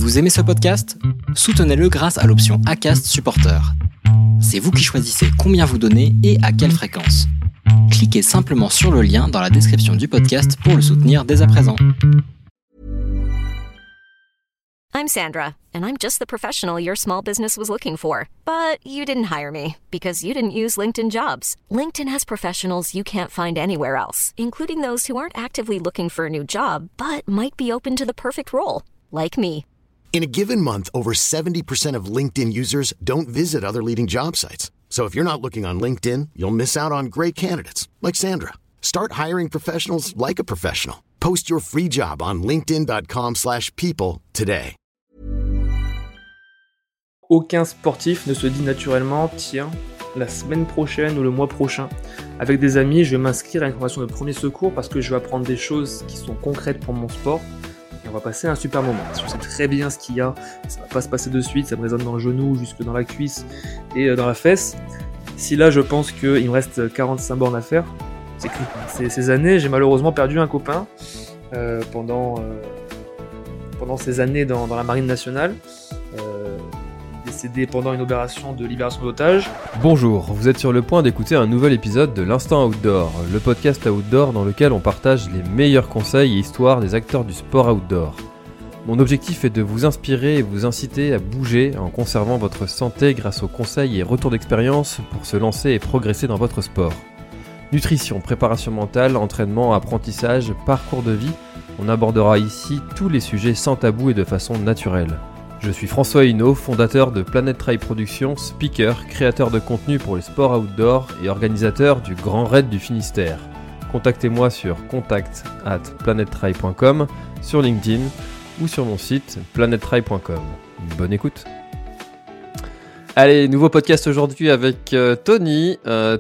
Vous aimez ce podcast ? Soutenez-le grâce à l'option Acast Supporter. C'est vous qui choisissez combien vous donnez et à quelle fréquence. Cliquez simplement sur le lien dans la description du podcast pour le soutenir dès à présent. I'm Sandra, and I'm just the professional your small business was looking for. But you didn't hire me because you didn't use LinkedIn Jobs. LinkedIn has professionals you can't find anywhere else, including those who aren't actively looking for a new job, but might be open to the perfect role, like me. In a given month, over 70% of LinkedIn users don't visit other leading job sites. So if you're not looking on LinkedIn, you'll miss out on great candidates like Sandra. Start hiring professionals like a professional. Post your free job on linkedin.com/people today. Aucun sportif ne se dit naturellement « Tiens, la semaine prochaine ou le mois prochain, avec des amis, je vais m'inscrire à une formation de premier secours parce que je vais apprendre des choses qui sont concrètes pour mon sport. Et on va passer un super moment. Je sais très bien ce qu'il y a, ça va pas se passer de suite, ça me résonne dans le genou, jusque dans la cuisse et dans la fesse. Si là je pense qu'il me reste 45 bornes à faire, c'est que ces années, j'ai malheureusement perdu un copain pendant ces années dans la marine nationale. Décédé pendant une opération de libération d'otages. Bonjour, vous êtes sur le point d'écouter un nouvel épisode de l'Instant Outdoor, le podcast outdoor dans lequel on partage les meilleurs conseils et histoires des acteurs du sport outdoor. Mon objectif est de vous inspirer et vous inciter à bouger en conservant votre santé grâce aux conseils et retours d'expérience pour se lancer et progresser dans votre sport. Nutrition, préparation mentale, entraînement, apprentissage, parcours de vie, on abordera ici tous les sujets sans tabou et de façon naturelle. Je suis François Hinault, fondateur de Planet Trail Productions, speaker, créateur de contenu pour les sports outdoor et organisateur du Grand Raid du Finistère. Contactez-moi sur contact@planettrail.com, sur LinkedIn ou sur mon site planettrail.com. Bonne écoute. Allez, nouveau podcast aujourd'hui avec Tony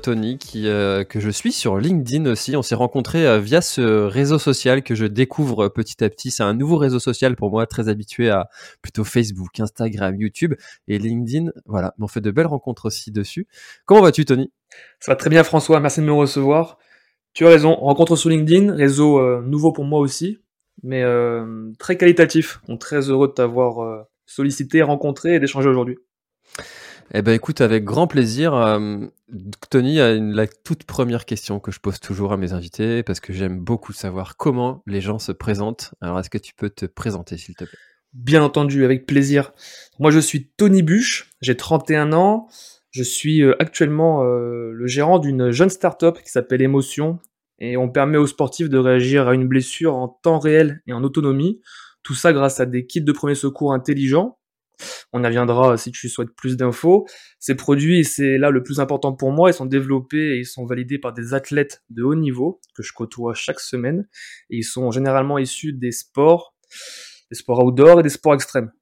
que je suis sur LinkedIn aussi. On s'est rencontrés via ce réseau social que je découvre petit à petit. C'est un nouveau réseau social pour moi, très habitué à plutôt Facebook, Instagram, YouTube et LinkedIn. Voilà, mais on fait de belles rencontres aussi dessus. Comment vas-tu, Tony ? Ça va très bien, François, merci de me recevoir. Tu as raison, rencontre sur LinkedIn, réseau nouveau pour moi aussi, mais très qualitatif. On est très heureux de t'avoir sollicité, rencontré et d'échanger aujourd'hui. Eh ben écoute, avec grand plaisir. Tony a la toute première question que je pose toujours à mes invités parce que j'aime beaucoup savoir comment les gens se présentent. Alors est-ce que tu peux te présenter s'il te plaît ? Bien entendu, avec plaisir. Moi je suis Tony Buche, j'ai 31 ans, je suis actuellement le gérant d'une jeune start-up qui s'appelle Emotion et on permet aux sportifs de réagir à une blessure en temps réel et en autonomie. Tout ça grâce à des kits de premier secours intelligents. On y reviendra si tu souhaites plus d'infos. Ces produits, et c'est là le plus important pour moi, ils sont développés et ils sont validés par des athlètes de haut niveau que je côtoie chaque semaine. Et ils sont généralement issus des sports outdoor et des sports extrêmes.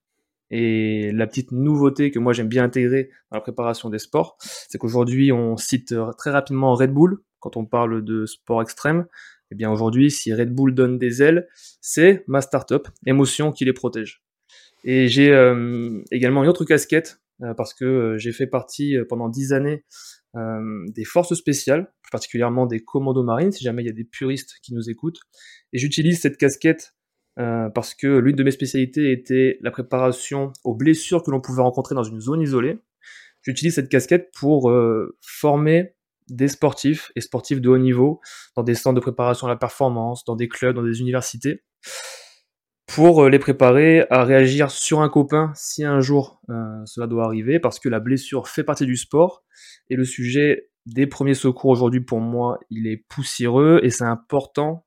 Et la petite nouveauté que moi j'aime bien intégrer dans la préparation des sports, c'est qu'aujourd'hui on cite très rapidement Red Bull quand on parle de sport extrême. Et bien aujourd'hui, si Red Bull donne des ailes, c'est ma start-up, Emotion, qui les protège. Et j'ai également une autre casquette parce que j'ai fait partie pendant 10 années des forces spéciales, plus particulièrement des commandos marines, si jamais il y a des puristes qui nous écoutent. Et j'utilise cette casquette parce que l'une de mes spécialités était la préparation aux blessures que l'on pouvait rencontrer dans une zone isolée. J'utilise cette casquette pour former des sportifs et sportifs de haut niveau dans des centres de préparation à la performance, dans des clubs, dans des universités, pour les préparer à réagir sur un copain si un jour cela doit arriver, parce que la blessure fait partie du sport, et le sujet des premiers secours aujourd'hui pour moi, il est poussiéreux, et c'est important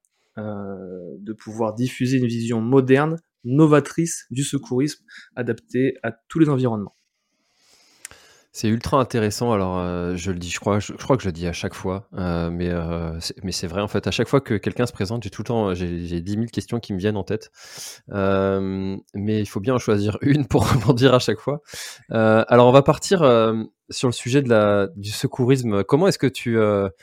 de pouvoir diffuser une vision moderne, novatrice du secourisme, adaptée à tous les environnements. C'est ultra intéressant. Alors, je le dis, je crois que je le dis à chaque fois, mais c'est vrai en fait. À chaque fois que quelqu'un se présente, j'ai 10 000 questions qui me viennent en tête, mais il faut bien en choisir une pour rebondir à chaque fois. Alors, on va partir sur le sujet du secourisme. Comment est-ce que tu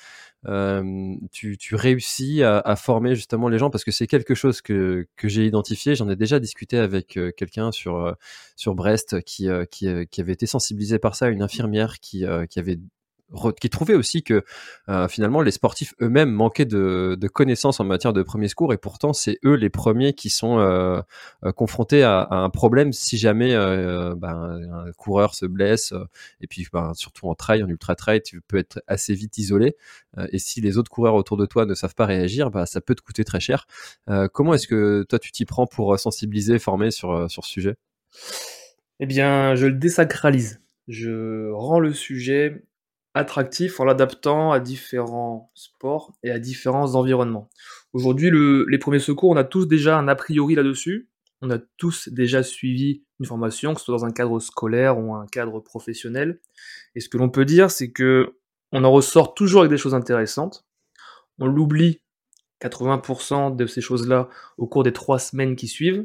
réussis à former justement les gens, parce que c'est quelque chose que j'ai identifié. J'en ai déjà discuté avec quelqu'un sur Brest qui avait été sensibilisé par ça, une infirmière qui avait qui trouvaient aussi que finalement les sportifs eux-mêmes manquaient de connaissances en matière de premiers secours, et pourtant c'est eux les premiers qui sont confrontés à un problème si jamais un coureur se blesse, et puis surtout en trail, en ultra trail, tu peux être assez vite isolé, et si les autres coureurs autour de toi ne savent pas réagir, ça peut te coûter très cher. Comment est-ce que toi tu t'y prends pour sensibiliser, former sur ce sujet? Eh bien, je le désacralise. Je rends le sujet attractif en l'adaptant à différents sports et à différents environnements. Aujourd'hui, les premiers secours, on a tous déjà un a priori là-dessus. On a tous déjà suivi une formation, que ce soit dans un cadre scolaire ou un cadre professionnel. Et ce que l'on peut dire, c'est que on en ressort toujours avec des choses intéressantes. On l'oublie 80% de ces choses-là au cours des 3 semaines qui suivent.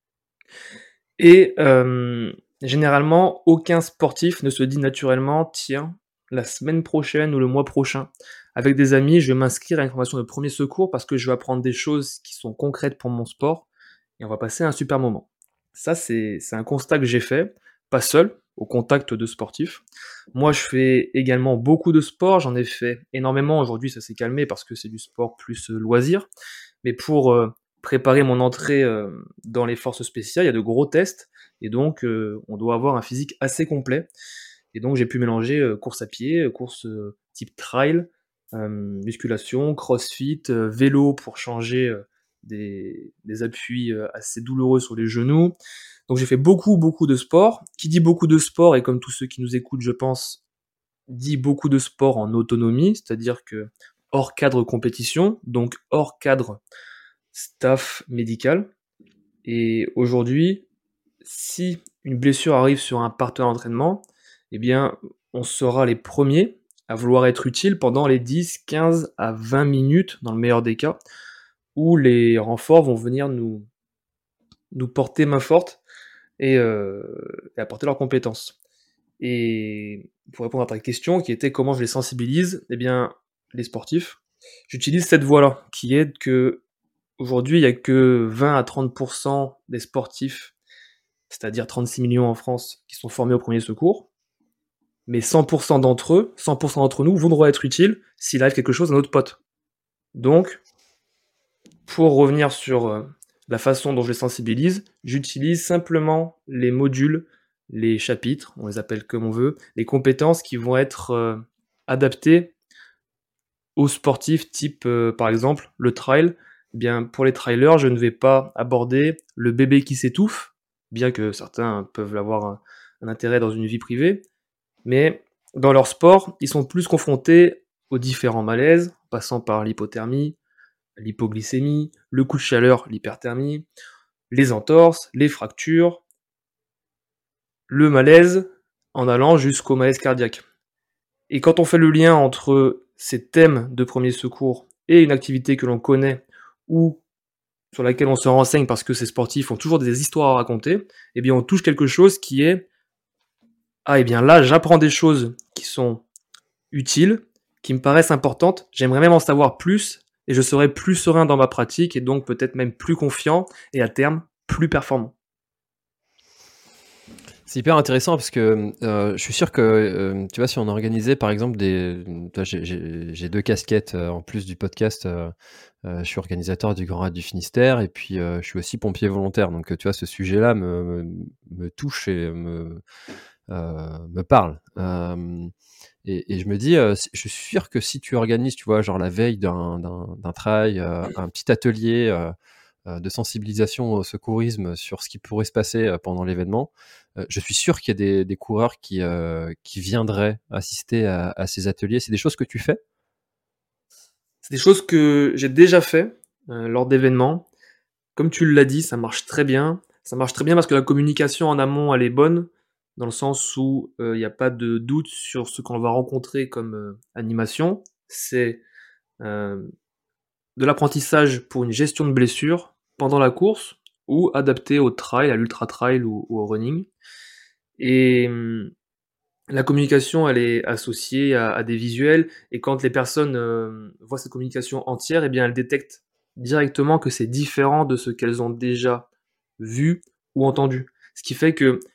Et généralement, aucun sportif ne se dit naturellement: «Tiens, la semaine prochaine ou le mois prochain, avec des amis, je vais m'inscrire à une formation de premiers secours parce que je vais apprendre des choses qui sont concrètes pour mon sport et on va passer un super moment». Ça, c'est un constat que j'ai fait, pas seul, au contact de sportifs. Moi, je fais également beaucoup de sport, j'en ai fait énormément. Aujourd'hui, ça s'est calmé parce que c'est du sport plus, loisir. Mais pour, préparer mon entrée, dans les forces spéciales, il y a de gros tests et donc on doit avoir un physique assez complet et donc j'ai pu mélanger, course à pied, course, type trail, musculation, crossfit, vélo pour changer, des appuis, assez douloureux sur les genoux. Donc j'ai fait beaucoup, beaucoup de sport. Qui dit beaucoup de sport et comme tous ceux qui nous écoutent, je pense, dit beaucoup de sport en autonomie, c'est-à-dire que hors cadre compétition, donc hors cadre staff médical. Et aujourd'hui, si une blessure arrive sur un partenaire d'entraînement, eh bien, on sera les premiers à vouloir être utile pendant les 10, 15 à 20 minutes, dans le meilleur des cas, où les renforts vont venir nous porter main forte et apporter leurs compétences. Et pour répondre à ta question, qui était comment je les sensibilise, eh bien, les sportifs, j'utilise cette voie-là, qui est que aujourd'hui, il y a que 20 à 30% des sportifs, c'est-à-dire 36 millions en France, qui sont formés aux premiers secours. Mais 100% d'entre eux, 100% d'entre nous voudront être utiles s'il arrive quelque chose à notre pote. Donc, pour revenir sur la façon dont je les sensibilise, j'utilise simplement les modules, les chapitres, on les appelle comme on veut, les compétences qui vont être adaptées aux sportifs type, par exemple, le trail. Eh bien, pour les trailers, je ne vais pas aborder le bébé qui s'étouffe, bien que certains peuvent avoir un intérêt dans une vie privée, mais dans leur sport, ils sont plus confrontés aux différents malaises, passant par l'hypothermie, l'hypoglycémie, le coup de chaleur, l'hyperthermie, les entorses, les fractures, le malaise, en allant jusqu'au malaise cardiaque. Et quand on fait le lien entre ces thèmes de premier secours et une activité que l'on connaît ou sur laquelle on se renseigne parce que ces sportifs ont toujours des histoires à raconter, eh bien on touche quelque chose qui est « Ah, eh bien là, j'apprends des choses qui sont utiles, qui me paraissent importantes, j'aimerais même en savoir plus et je serai plus serein dans ma pratique et donc peut-être même plus confiant et à terme plus performant. » C'est hyper intéressant parce que je suis sûr que tu vois, si on organisait par exemple j'ai 2 casquettes en plus du podcast. Je suis organisateur du Grand Raid du Finistère et puis je suis aussi pompier volontaire. Donc tu vois, ce sujet-là me touche et me parle. Et je me dis, je suis sûr que si tu organises, tu vois, genre la veille d'un trail, un petit atelier de sensibilisation au secourisme sur ce qui pourrait se passer pendant l'événement, je suis sûr qu'il y a des coureurs qui viendraient assister à ces ateliers. C'est des choses que tu fais? C'est des choses que j'ai déjà fait lors d'événements. Comme tu l'as dit, ça marche très bien. Ça marche très bien parce que la communication en amont, elle est bonne, dans le sens où il n'y a pas de doute sur ce qu'on va rencontrer comme animation. C'est de l'apprentissage pour une gestion de blessure pendant la course ou adapté au trail, à l'ultra trail ou au running. Et la communication, elle est associée à des visuels et quand les personnes voient cette communication entière, eh bien elles détectent directement que c'est différent de ce qu'elles ont déjà vu ou entendu. Ce qui fait que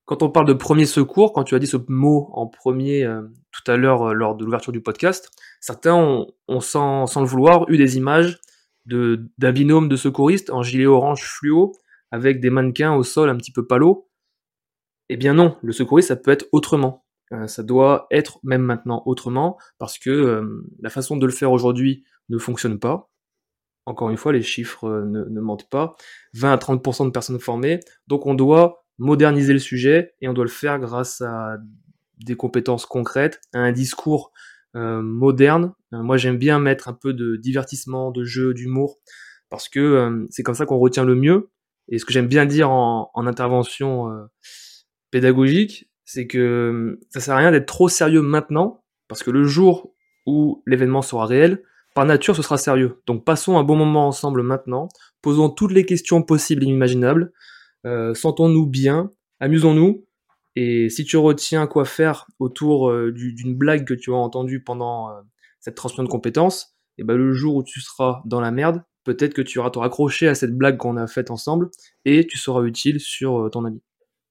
quand on parle de premier secours, quand tu as dit ce mot en premier tout à l'heure lors de l'ouverture du podcast, certains ont sans le vouloir eu des images d'un binôme de secouristes en gilet orange fluo avec des mannequins au sol un petit peu palo. Eh bien non, le secouriste ça peut être autrement. Ça doit être même maintenant autrement parce que la façon de le faire aujourd'hui ne fonctionne pas. Encore une fois, les chiffres ne mentent pas. 20 à 30% de personnes formées. Donc on doit moderniser le sujet et on doit le faire grâce à des compétences concrètes, à un discours moderne. Moi j'aime bien mettre un peu de divertissement, de jeu, d'humour parce que c'est comme ça qu'on retient le mieux. Et ce que j'aime bien dire en intervention pédagogique, c'est que ça sert à rien d'être trop sérieux maintenant parce que le jour où l'événement sera réel, par nature, ce sera sérieux. Donc passons un bon moment ensemble maintenant, posons toutes les questions possibles et inimaginables, sentons-nous bien, amusons-nous, et si tu retiens quoi faire autour d'une blague que tu as entendue pendant cette transmission de compétences, et ben le jour où tu seras dans la merde, peut-être que tu auras te raccrocher à cette blague qu'on a faite ensemble, et tu seras utile sur ton ami.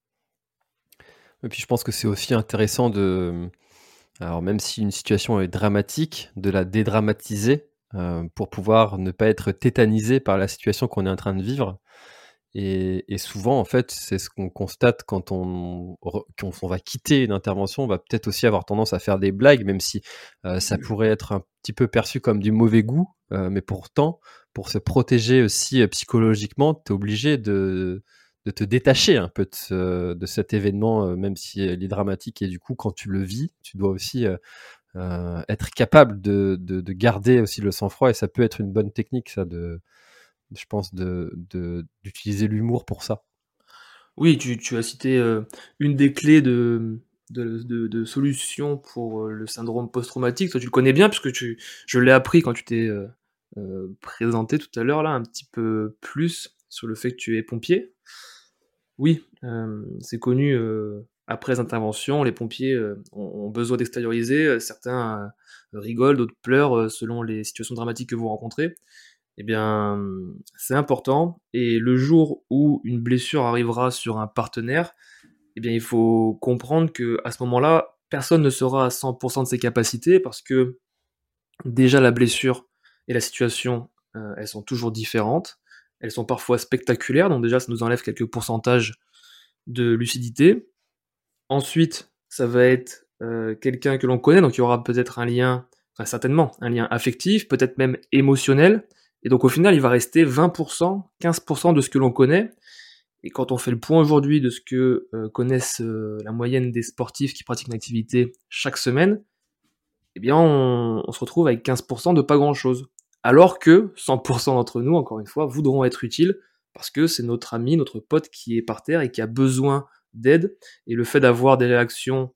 Et puis je pense que c'est aussi intéressant alors même si une situation est dramatique, de la dédramatiser pour pouvoir ne pas être tétanisé par la situation qu'on est en train de vivre. Et souvent, en fait, c'est ce qu'on constate quand on va quitter une intervention. On va peut-être aussi avoir tendance à faire des blagues, même si ça pourrait être un petit peu perçu comme du mauvais goût. Mais pourtant, pour se protéger aussi psychologiquement, tu es obligé de te détacher un peu de cet événement, même si il est dramatique. Et du coup, quand tu le vis, tu dois aussi être capable de garder aussi le sang-froid. Et ça peut être une bonne technique, ça, je pense, d'utiliser l'humour pour ça. Oui, tu as cité une des clés de solution pour le syndrome post-traumatique. Toi, tu le connais bien puisque je l'ai appris quand tu t'es présenté tout à l'heure là, un petit peu plus sur le fait que tu es pompier. Oui, c'est connu. Après les interventions, les pompiers ont besoin d'extérioriser. Certains rigolent, d'autres pleurent selon les situations dramatiques que vous rencontrez. Eh bien, c'est important. Et le jour où une blessure arrivera sur un partenaire, eh bien, il faut comprendre que à ce moment-là, personne ne sera à 100% de ses capacités parce que déjà la blessure et la situation, elles sont toujours différentes. Elles sont parfois spectaculaires, donc déjà ça nous enlève quelques pourcentages de lucidité. Ensuite, ça va être quelqu'un que l'on connaît, donc il y aura peut-être un lien, enfin certainement, un lien affectif, peut-être même émotionnel. Et donc au final, il va rester 20%, 15% de ce que l'on connaît. Et quand on fait le point aujourd'hui de ce que connaissent la moyenne des sportifs qui pratiquent une activité chaque semaine, eh bien on se retrouve avec 15% de pas grand-chose. Alors que 100% d'entre nous, encore une fois, voudront être utiles parce que c'est notre ami, notre pote qui est par terre et qui a besoin d'aide. Et le fait d'avoir des réactions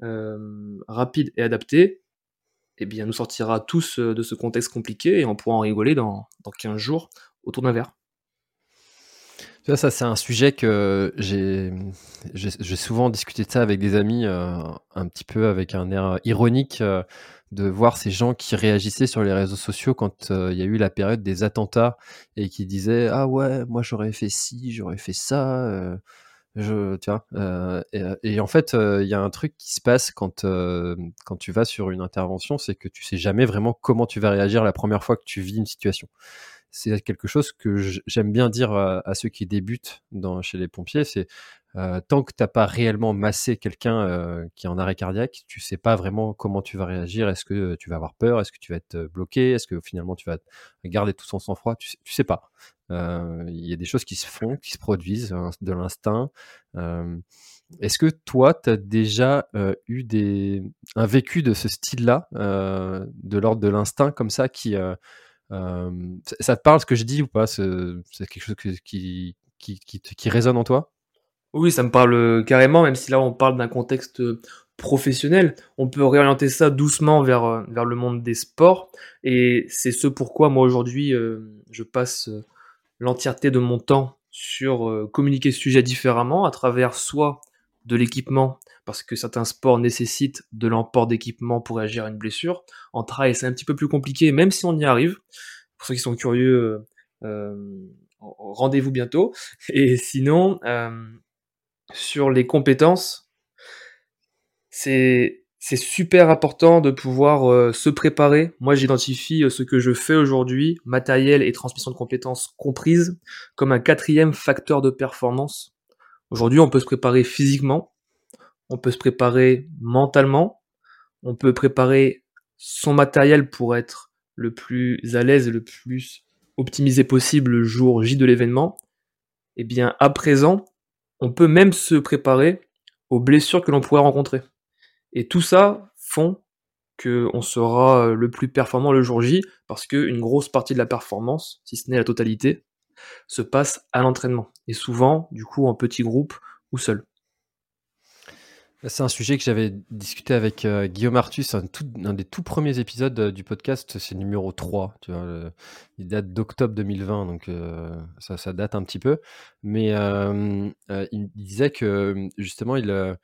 rapides et adaptées, eh bien, nous sortira tous de ce contexte compliqué et on pourra en rigoler dans 15 jours autour d'un verre. Tu vois, ça, c'est un sujet que j'ai souvent discuté de ça avec des amis, un petit peu avec un air ironique, de voir ces gens qui réagissaient sur les réseaux sociaux quand il y a eu la période des attentats et qui disaient ah ouais, moi j'aurais fait ci, j'aurais fait ça. Tu vois, et en fait, il y a un truc qui se passe quand tu vas sur une intervention, c'est que tu sais jamais vraiment comment tu vas réagir la première fois que tu vis une situation. C'est quelque chose que j'aime bien dire à ceux qui débutent chez les pompiers, c'est tant que t'as pas réellement massé quelqu'un qui est en arrêt cardiaque, tu sais pas vraiment comment tu vas réagir. Est-ce que tu vas avoir peur? Est-ce que tu vas être bloqué? Est-ce que finalement tu vas garder tout son sang-froid? Tu sais pas. Il y a des choses qui se font, qui se produisent, de l'instinct. Est-ce que toi, tu as déjà eu un vécu de ce style-là, de l'ordre de l'instinct comme ça, ça te parle ce que je dis ou pas? C'est quelque chose qui résonne en toi? Oui, ça me parle carrément, même si là on parle d'un contexte professionnel. On peut réorienter ça doucement vers le monde des sports. Et c'est ce pourquoi moi aujourd'hui je passe l'entièreté de mon temps sur communiquer ce sujet différemment à travers soit de l'équipement, parce que certains sports nécessitent de l'emport d'équipement pour réagir à une blessure. En trail, c'est un petit peu plus compliqué, même si on y arrive. Pour ceux qui sont curieux, rendez-vous bientôt. Et sinon, sur les compétences, c'est super important de pouvoir, se préparer. Moi, j'identifie, ce que je fais aujourd'hui, matériel et transmission de compétences comprises, comme un 4e facteur de performance. Aujourd'hui, on peut se préparer physiquement, on peut se préparer mentalement, on peut préparer son matériel pour être le plus à l'aise et le plus optimisé possible le jour J de l'événement. Eh bien, à présent, on peut même se préparer aux blessures que l'on pourrait rencontrer. Et tout ça font qu'on sera le plus performant le jour J, parce qu'une grosse partie de la performance, si ce n'est la totalité, se passe à l'entraînement. Et souvent, du coup, en petits groupes ou seul. C'est un sujet que j'avais discuté avec Guillaume Artus, un des tout premiers épisodes du podcast, c'est numéro 3, tu vois, il date d'octobre 2020, donc ça date un petit peu. Mais il disait que justement,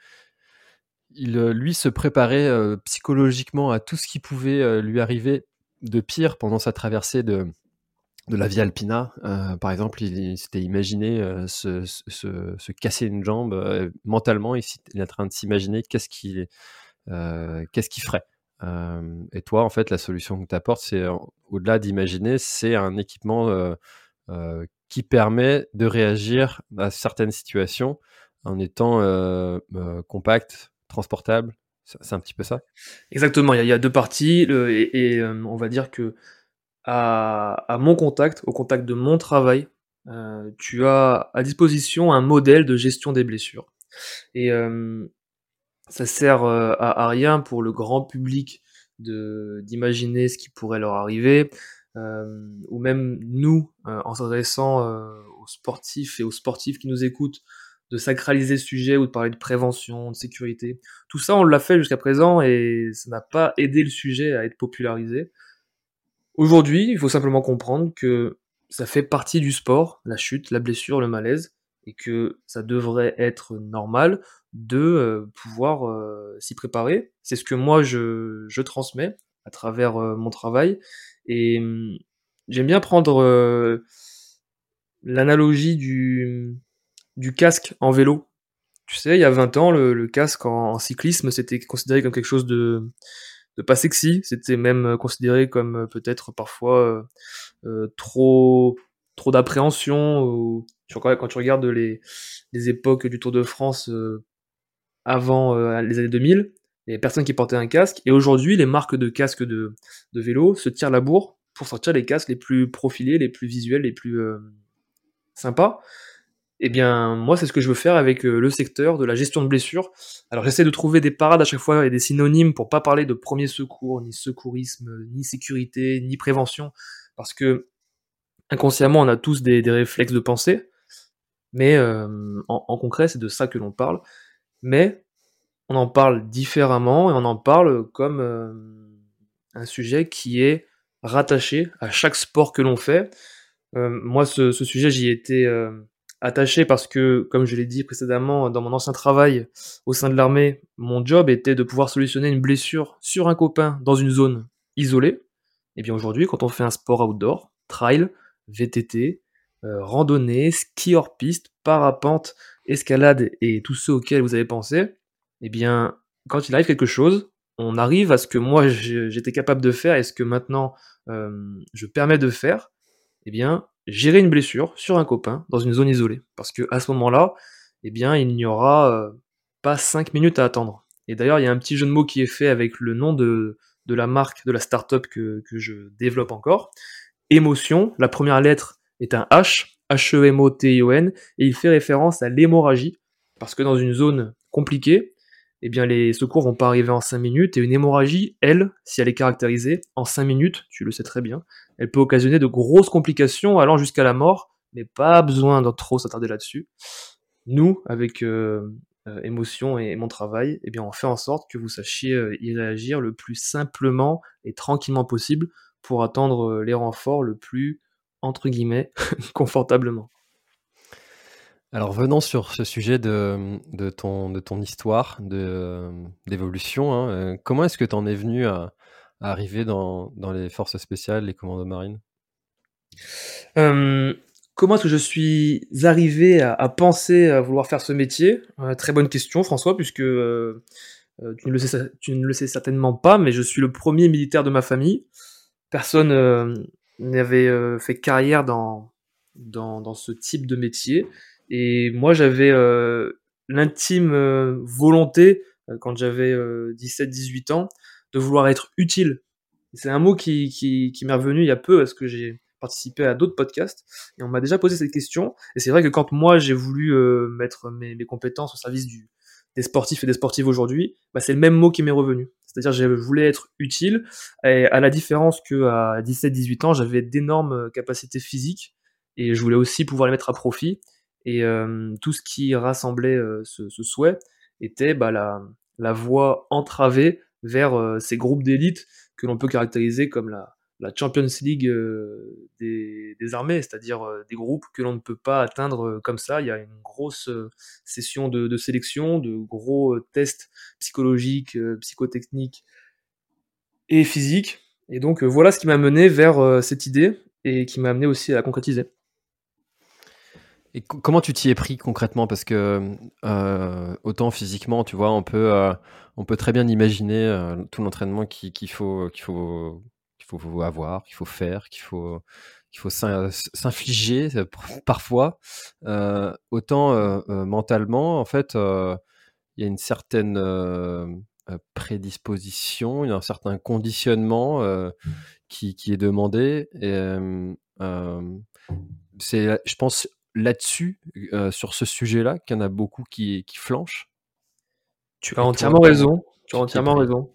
lui se préparait psychologiquement à tout ce qui pouvait lui arriver de pire pendant sa traversée de la Via Alpina. Par exemple, il s'était imaginé se casser une jambe mentalement. Il est en train de s'imaginer qu'est-ce qu'il ferait. Et toi, en fait, la solution que tu apportes, c'est au-delà d'imaginer, c'est un équipement qui permet de réagir à certaines situations en étant compact, transportable. C'est un petit peu ça. Exactement, il y a 2 parties, on va dire que à mon contact, au contact de mon travail, tu as à disposition un modèle de gestion des blessures. Et ça sert, à rien pour le grand public d'imaginer ce qui pourrait leur arriver, ou même nous, en s'adressant, aux sportifs et aux sportifs qui nous écoutent, de sacraliser ce sujet ou de parler de prévention, de sécurité. Tout ça, on l'a fait jusqu'à présent et ça n'a pas aidé le sujet à être popularisé. Aujourd'hui, il faut simplement comprendre que ça fait partie du sport, la chute, la blessure, le malaise, et que ça devrait être normal de, pouvoir, s'y préparer. C'est ce que moi je transmets à travers, mon travail et j'aime bien prendre, l'analogie du casque en vélo. Tu sais, il y a 20 ans, le casque en cyclisme, c'était considéré comme quelque chose de pas sexy. C'était même, considéré comme, peut-être parfois, trop d'appréhension, ou quand tu regardes les époques du Tour de France, avant, les années 2000, il y avait personne qui portait un casque et aujourd'hui, les marques de casques de vélo se tirent la bourre pour sortir les casques les plus profilés, les plus visuels, les plus, sympas. Eh bien, moi, c'est ce que je veux faire avec, le secteur de la gestion de blessures. Alors, j'essaie de trouver des parades à chaque fois et des synonymes pour pas parler de premiers secours, ni secourisme, ni sécurité, ni prévention, parce que inconsciemment, on a tous des réflexes de pensée, mais en concret, c'est de ça que l'on parle. Mais on en parle différemment et on en parle comme un sujet qui est rattaché à chaque sport que l'on fait. Moi, ce sujet, j'y étais attaché parce que, comme je l'ai dit précédemment, dans mon ancien travail au sein de l'armée, mon job était de pouvoir solutionner une blessure sur un copain dans une zone isolée. Et bien aujourd'hui, quand on fait un sport outdoor, trail, VTT, randonnée, ski hors piste, parapente, escalade et tous ceux auxquels vous avez pensé, eh bien, quand il arrive quelque chose, on arrive à ce que moi j'étais capable de faire et ce que maintenant je permets de faire, eh bien, gérer une blessure sur un copain dans une zone isolée. Parce que à ce moment-là, eh bien, il n'y aura pas 5 minutes à attendre. Et d'ailleurs, il y a un petit jeu de mots qui est fait avec le nom de la marque, de la start-up que je développe encore. Émotion, la première lettre est un H, H-E-M-O-T-I-O-N, et il fait référence à l'hémorragie, parce que dans une zone compliquée, eh bien les secours vont pas arriver en 5 minutes, et une hémorragie, elle, si elle est caractérisée, en 5 minutes, tu le sais très bien, elle peut occasionner de grosses complications allant jusqu'à la mort, mais pas besoin de trop s'attarder là-dessus. Nous, avec émotion et mon travail, eh bien on fait en sorte que vous sachiez y réagir le plus simplement et tranquillement possible pour attendre les renforts le plus, entre guillemets, confortablement. Alors venons sur ce sujet de ton histoire d'évolution, hein, comment est-ce que tu en es venu à arriver dans les forces spéciales, les commandos marines? Hem, comment est-ce que je suis arrivé à penser à vouloir faire ce métier? Très bonne question, François, puisque tu ne le sais certainement pas, mais je suis le premier militaire de ma famille. Personne n'avait fait carrière dans ce type de métier. Et moi, j'avais l'intime volonté, quand j'avais 17-18 ans, de vouloir être utile. C'est un mot qui m'est revenu il y a peu parce que j'ai participé à d'autres podcasts et on m'a déjà posé cette question. Et c'est vrai que quand moi j'ai voulu mettre mes compétences au service des sportifs et des sportives aujourd'hui, bah, c'est le même mot qui m'est revenu. C'est-à-dire je voulais être utile, et à la différence qu'à 17-18 ans, j'avais d'énormes capacités physiques et je voulais aussi pouvoir les mettre à profit. Et tout ce qui rassemblait ce souhait était la voie entravée vers ces groupes d'élite que l'on peut caractériser comme la Champions League des armées, c'est-à-dire des groupes que l'on ne peut pas atteindre comme ça. Il y a une grosse session de sélection, de gros tests psychologiques, psychotechniques et physiques. Et donc voilà ce qui m'a mené vers cette idée et qui m'a amené aussi à la concrétiser. Et comment tu t'y es pris concrètement? Parce que autant physiquement, tu vois, on peut très bien imaginer tout l'entraînement qu'il faut avoir, qu'il faut faire, qu'il faut s'infliger parfois. Autant mentalement, en fait, il y a une certaine prédisposition, il y a un certain conditionnement qui est demandé. Et c'est, je pense, là-dessus, sur ce sujet-là, qu'il y en a beaucoup qui flanchent. Tu as entièrement raison. Tu as entièrement raison.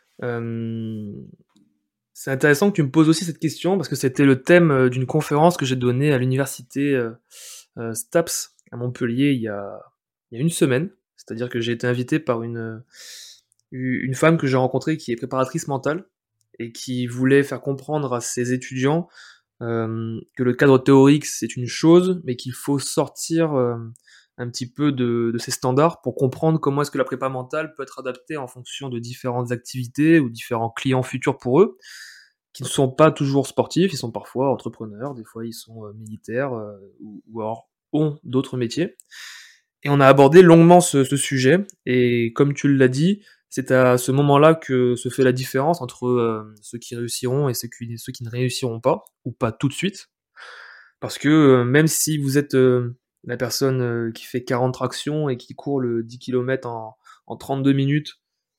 C'est intéressant que tu me poses aussi cette question parce que c'était le thème d'une conférence que j'ai donnée à l'université STAPS à Montpellier il y a une semaine. C'est-à-dire que j'ai été invité par une femme que j'ai rencontrée qui est préparatrice mentale et qui voulait faire comprendre à ses étudiants que le cadre théorique c'est une chose, mais qu'il faut sortir un petit peu de ces standards pour comprendre comment est-ce que la prépa mentale peut être adaptée en fonction de différentes activités ou différents clients futurs pour eux, qui ne sont pas toujours sportifs, ils sont parfois entrepreneurs, des fois ils sont militaires ou alors ont d'autres métiers. Et on a abordé longuement ce sujet, et comme tu l'as dit, c'est à ce moment-là que se fait la différence entre ceux qui réussiront et ceux qui ne réussiront pas, ou pas tout de suite. Parce que même si vous êtes la personne qui fait 40 tractions et qui court le 10 km en 32 minutes,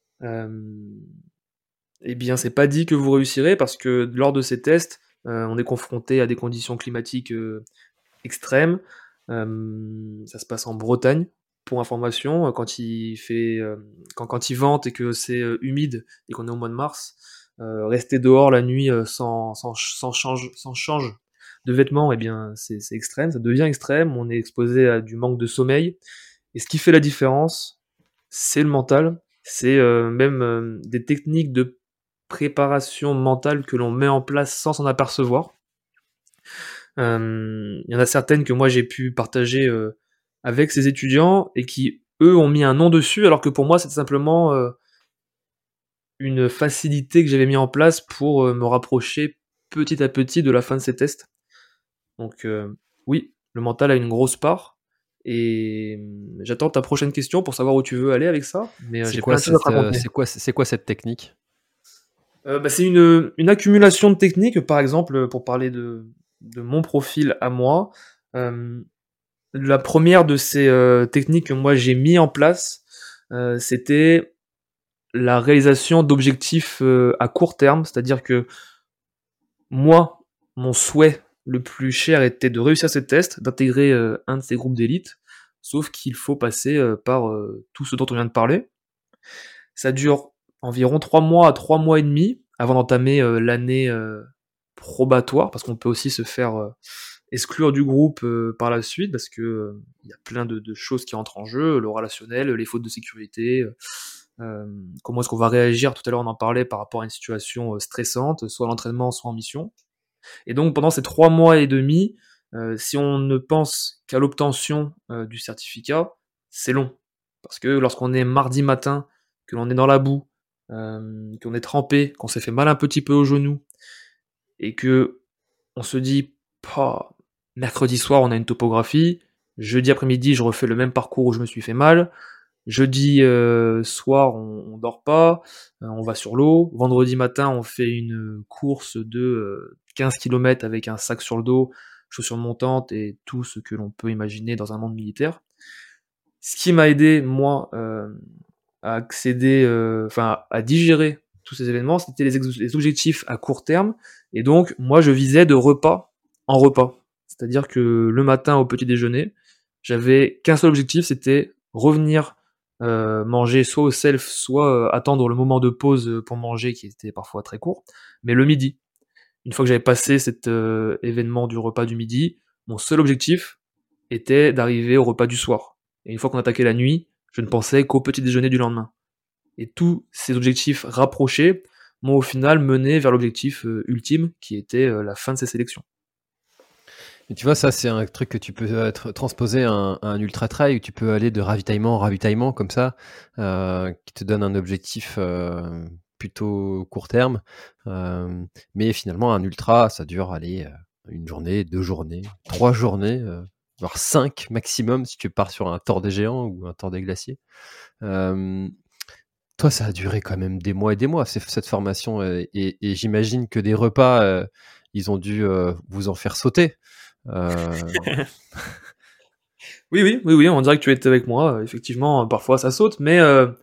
eh bien c'est pas dit que vous réussirez, parce que lors de ces tests, on est confronté à des conditions climatiques extrêmes. Ça se passe en Bretagne, pour information, quand il vente et que c'est humide et qu'on est au mois de mars, rester dehors la nuit sans change de vêtements, eh bien c'est extrême, ça devient extrême, on est exposé à du manque de sommeil. Et ce qui fait la différence, c'est le mental, c'est même des techniques de préparation mentale que l'on met en place sans s'en apercevoir. Il y en a certaines que moi j'ai pu partager avec ces étudiants et qui, eux, ont mis un nom dessus, alors que pour moi, c'était simplement une facilité que j'avais mis en place pour me rapprocher petit à petit de la fin de ces tests. Donc oui, le mental a une grosse part, et j'attends ta prochaine question pour savoir où tu veux aller avec ça, mais j'ai plein de choses à te raconter. C'est quoi cette technique? C'est une accumulation de techniques, par exemple, pour parler de mon profil à moi. La première de ces techniques que moi j'ai mis en place, c'était la réalisation d'objectifs à court terme, c'est-à-dire que moi, mon souhait le plus cher était de réussir ces tests, d'intégrer un de ces groupes d'élite, sauf qu'il faut passer par tout ce dont on vient de parler. Ça dure environ 3 mois à 3 mois et demi avant d'entamer l'année probatoire, parce qu'on peut aussi se faire exclure du groupe par la suite, parce que y a plein de choses qui entrent en jeu, le relationnel, les fautes de sécurité, comment est-ce qu'on va réagir, tout à l'heure on en parlait, par rapport à une situation stressante, soit à l'entraînement, soit en mission. Et donc pendant ces 3 mois et demi, si on ne pense qu'à l'obtention du certificat, c'est long. Parce que lorsqu'on est mardi matin, que l'on est dans la boue, qu'on est trempé, qu'on s'est fait mal un petit peu au genou, et que on se dit, Mercredi soir, on a une topographie. Jeudi après-midi, je refais le même parcours où je me suis fait mal. Jeudi soir, on dort pas, on va sur l'eau. Vendredi matin, on fait une course de 15 km avec un sac sur le dos, chaussures montantes et tout ce que l'on peut imaginer dans un monde militaire. Ce qui m'a aidé, moi, à accéder, à digérer tous ces événements, c'était les objectifs à court terme. Et donc, moi, je visais de repas en repas. C'est-à-dire que le matin au petit déjeuner, j'avais qu'un seul objectif, c'était revenir manger soit au self, soit attendre le moment de pause pour manger qui était parfois très court, mais le midi. Une fois que j'avais passé cet événement du repas du midi, mon seul objectif était d'arriver au repas du soir. Et une fois qu'on attaquait la nuit, je ne pensais qu'au petit déjeuner du lendemain. Et tous ces objectifs rapprochés m'ont au final mené vers l'objectif ultime qui était la fin de ces sélections. Et tu vois, ça, c'est un truc que tu peux transposer à un ultra trail où tu peux aller de ravitaillement en ravitaillement comme ça, qui te donne un objectif plutôt court terme. Mais finalement, un ultra, ça dure, allez, une journée, 2 journées, 3 journées, voire 5 maximum si tu pars sur un Tour des Géants ou un Tour des Glaciers. Toi, ça a duré quand même des mois et des mois, cette formation. Et j'imagine que des repas, ils ont dû vous en faire sauter. Oui, on dirait que tu étais avec moi. Effectivement, parfois ça saute, mais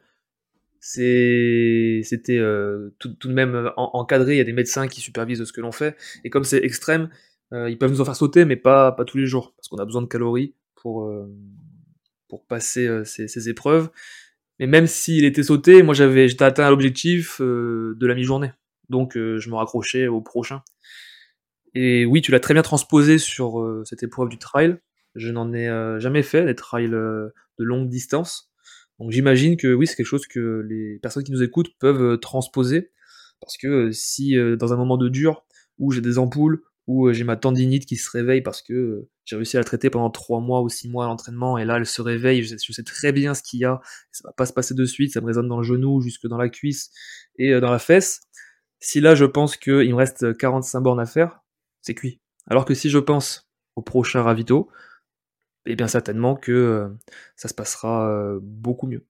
c'était tout de même encadré. Il y a des médecins qui supervisent ce que l'on fait. Et comme c'est extrême, ils peuvent nous en faire sauter, mais pas tous les jours, parce qu'on a besoin de calories pour passer ces épreuves. Mais même s'il était sauté, moi j'étais atteint à l'objectif de la mi-journée. Donc je me raccrochais au prochain. Et oui, tu l'as très bien transposé sur cette épreuve du trail. Je n'en ai jamais fait, des trails de longue distance. Donc j'imagine que oui, c'est quelque chose que les personnes qui nous écoutent peuvent transposer. Parce que si dans un moment de dur, où j'ai des ampoules, où j'ai ma tendinite qui se réveille parce que j'ai réussi à la traiter pendant 3 mois ou 6 mois à l'entraînement, et là elle se réveille, je sais très bien ce qu'il y a, ça va pas se passer de suite, ça me résonne dans le genou, jusque dans la cuisse et dans la fesse. Si là je pense qu'il me reste 45 bornes à faire, c'est cuit. Alors que si je pense au prochain ravito, eh bien certainement que ça se passera beaucoup mieux.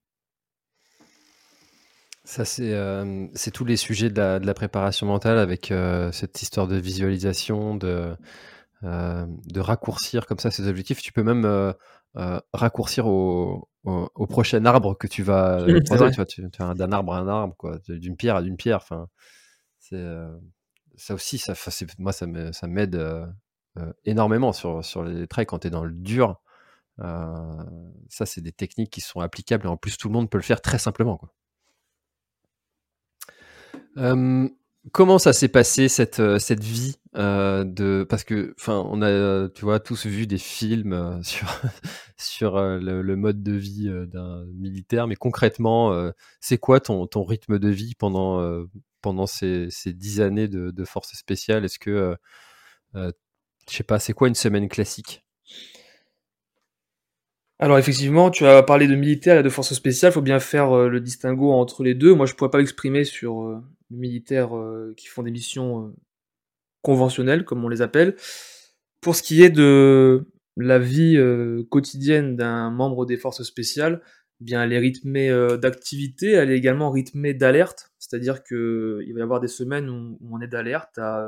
Ça, c'est tous les sujets de la préparation mentale avec cette histoire de visualisation, de raccourcir comme ça ces objectifs. Tu peux même raccourcir au prochain arbre que tu vas C'est croiser. vrai. Tu vois, tu vas d'un arbre à un arbre, quoi, d'une pierre à d'une pierre. Enfin, c'est ça aussi, moi, ça m'aide énormément sur les trails quand tu es dans le dur. Ça, c'est des techniques qui sont applicables et en plus, tout le monde peut le faire très simplement, quoi. Comment ça s'est passé cette vie parce que on a tu vois tous vu des films sur le mode de vie d'un militaire, mais concrètement c'est quoi ton rythme de vie pendant ces 10 années de forces spéciales? Est-ce que je sais pas, c'est quoi une semaine classique? Alors effectivement, tu as parlé de militaire et de forces spéciales, il faut bien faire le distinguo entre les deux. Moi, je pourrais pas m'exprimer sur les militaires qui font des missions conventionnelles, comme on les appelle. Pour ce qui est de la vie quotidienne d'un membre des forces spéciales, eh bien, elle est rythmée d'activité, elle est également rythmée d'alerte. C'est-à-dire qu'il va y avoir des semaines où on est d'alerte à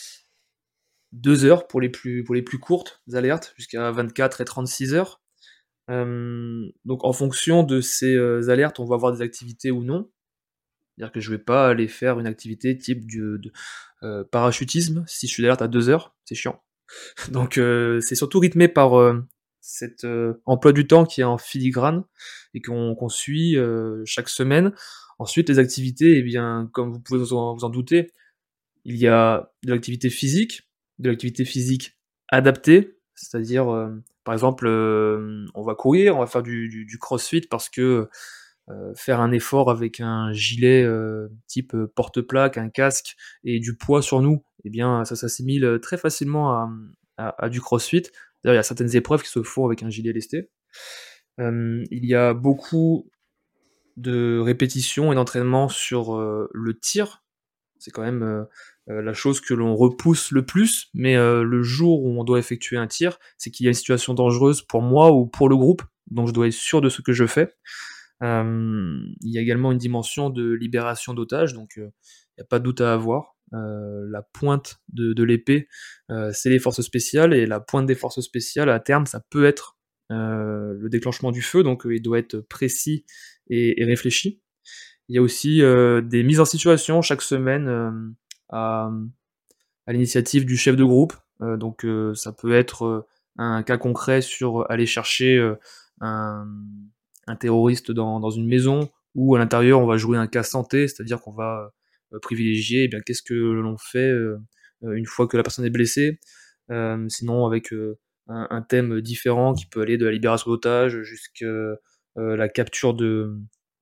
2 heures pour les plus courtes alertes, jusqu'à 24 et 36 heures. Donc en fonction de ces alertes, on va avoir des activités ou non. C'est-à-dire que je vais pas aller faire une activité type parachutisme si je suis d'alerte à 2 heures, c'est chiant. Donc c'est surtout rythmé par cet emploi du temps qui est en filigrane et qu'on suit chaque semaine. Ensuite, les activités, eh bien, comme vous pouvez vous en douter, il y a de l'activité physique adaptée, c'est-à-dire, par exemple, on va courir, on va faire du crossfit parce que faire un effort avec un gilet type porte-plaque, un casque et du poids sur nous, eh bien, ça s'assimile très facilement à du crossfit. D'ailleurs, il y a certaines épreuves qui se font avec un gilet lesté. Il y a beaucoup de répétitions et d'entraînement sur le tir, C'est quand même la chose que l'on repousse le plus, mais le jour où on doit effectuer un tir, c'est qu'il y a une situation dangereuse pour moi ou pour le groupe, donc je dois être sûr de ce que je fais. Il y a également une dimension de libération d'otages, donc il n'y a pas de doute à avoir. La pointe de l'épée, c'est les forces spéciales, et la pointe des forces spéciales, à terme, ça peut être le déclenchement du feu, donc il doit être précis et réfléchi. Il y a aussi des mises en situation chaque semaine à l'initiative du chef de groupe. Donc ça peut être un cas concret sur aller chercher un, un terroriste dans une maison, ou à l'intérieur on va jouer un cas santé, c'est-à-dire qu'on va privilégier qu'est-ce que l'on fait une fois que la personne est blessée. Sinon avec un thème différent qui peut aller de la libération d'otages jusqu'à la capture de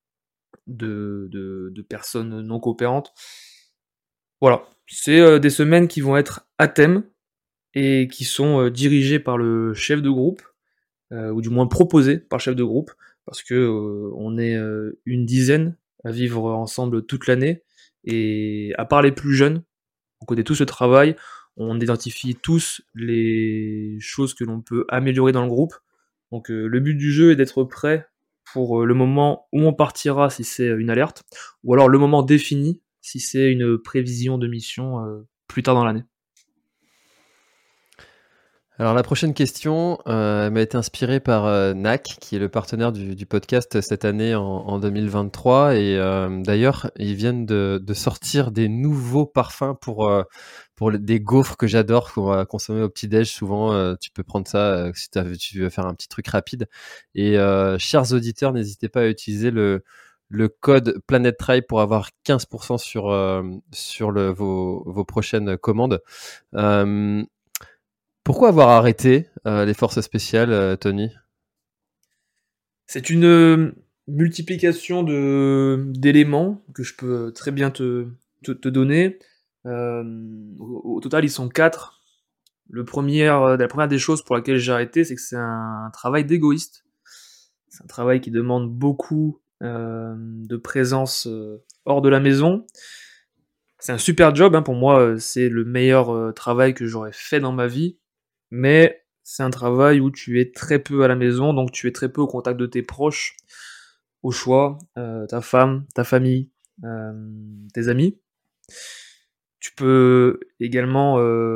personnes non coopérantes. Voilà, c'est des semaines qui vont être à thème et qui sont dirigées par le chef de groupe, ou du moins proposées par le chef de groupe, parce que on est une dizaine à vivre ensemble toute l'année, et à part les plus jeunes, on connaît tous le travail, on identifie tous les choses que l'on peut améliorer dans le groupe. Donc le but du jeu est d'être prêt pour le moment où on partira si c'est une alerte, ou alors le moment défini si c'est une prévision de mission plus tard dans l'année. Alors la prochaine question m'a été inspirée par NAC, qui est le partenaire du podcast cette année en 2023, et d'ailleurs ils viennent de sortir des nouveaux parfums pour des gaufres que j'adore, qu'on va consommer au petit-déj souvent. Tu peux prendre ça si tu veux faire un petit truc rapide. Et chers auditeurs, n'hésitez pas à utiliser le code Planet Try pour avoir 15% sur vos prochaines commandes. Pourquoi avoir arrêté les forces spéciales, Tony ? C'est une multiplication d'éléments que je peux très bien te donner. Au total, ils sont 4. La première des choses pour laquelle j'ai arrêté, c'est que c'est un travail d'égoïste. C'est un travail qui demande beaucoup de présence hors de la maison. C'est un super job, pour moi, c'est le meilleur travail que j'aurais fait dans ma vie. Mais c'est un travail où tu es très peu à la maison, donc tu es très peu au contact de tes proches, au choix, ta femme, ta famille, tes amis. Tu peux également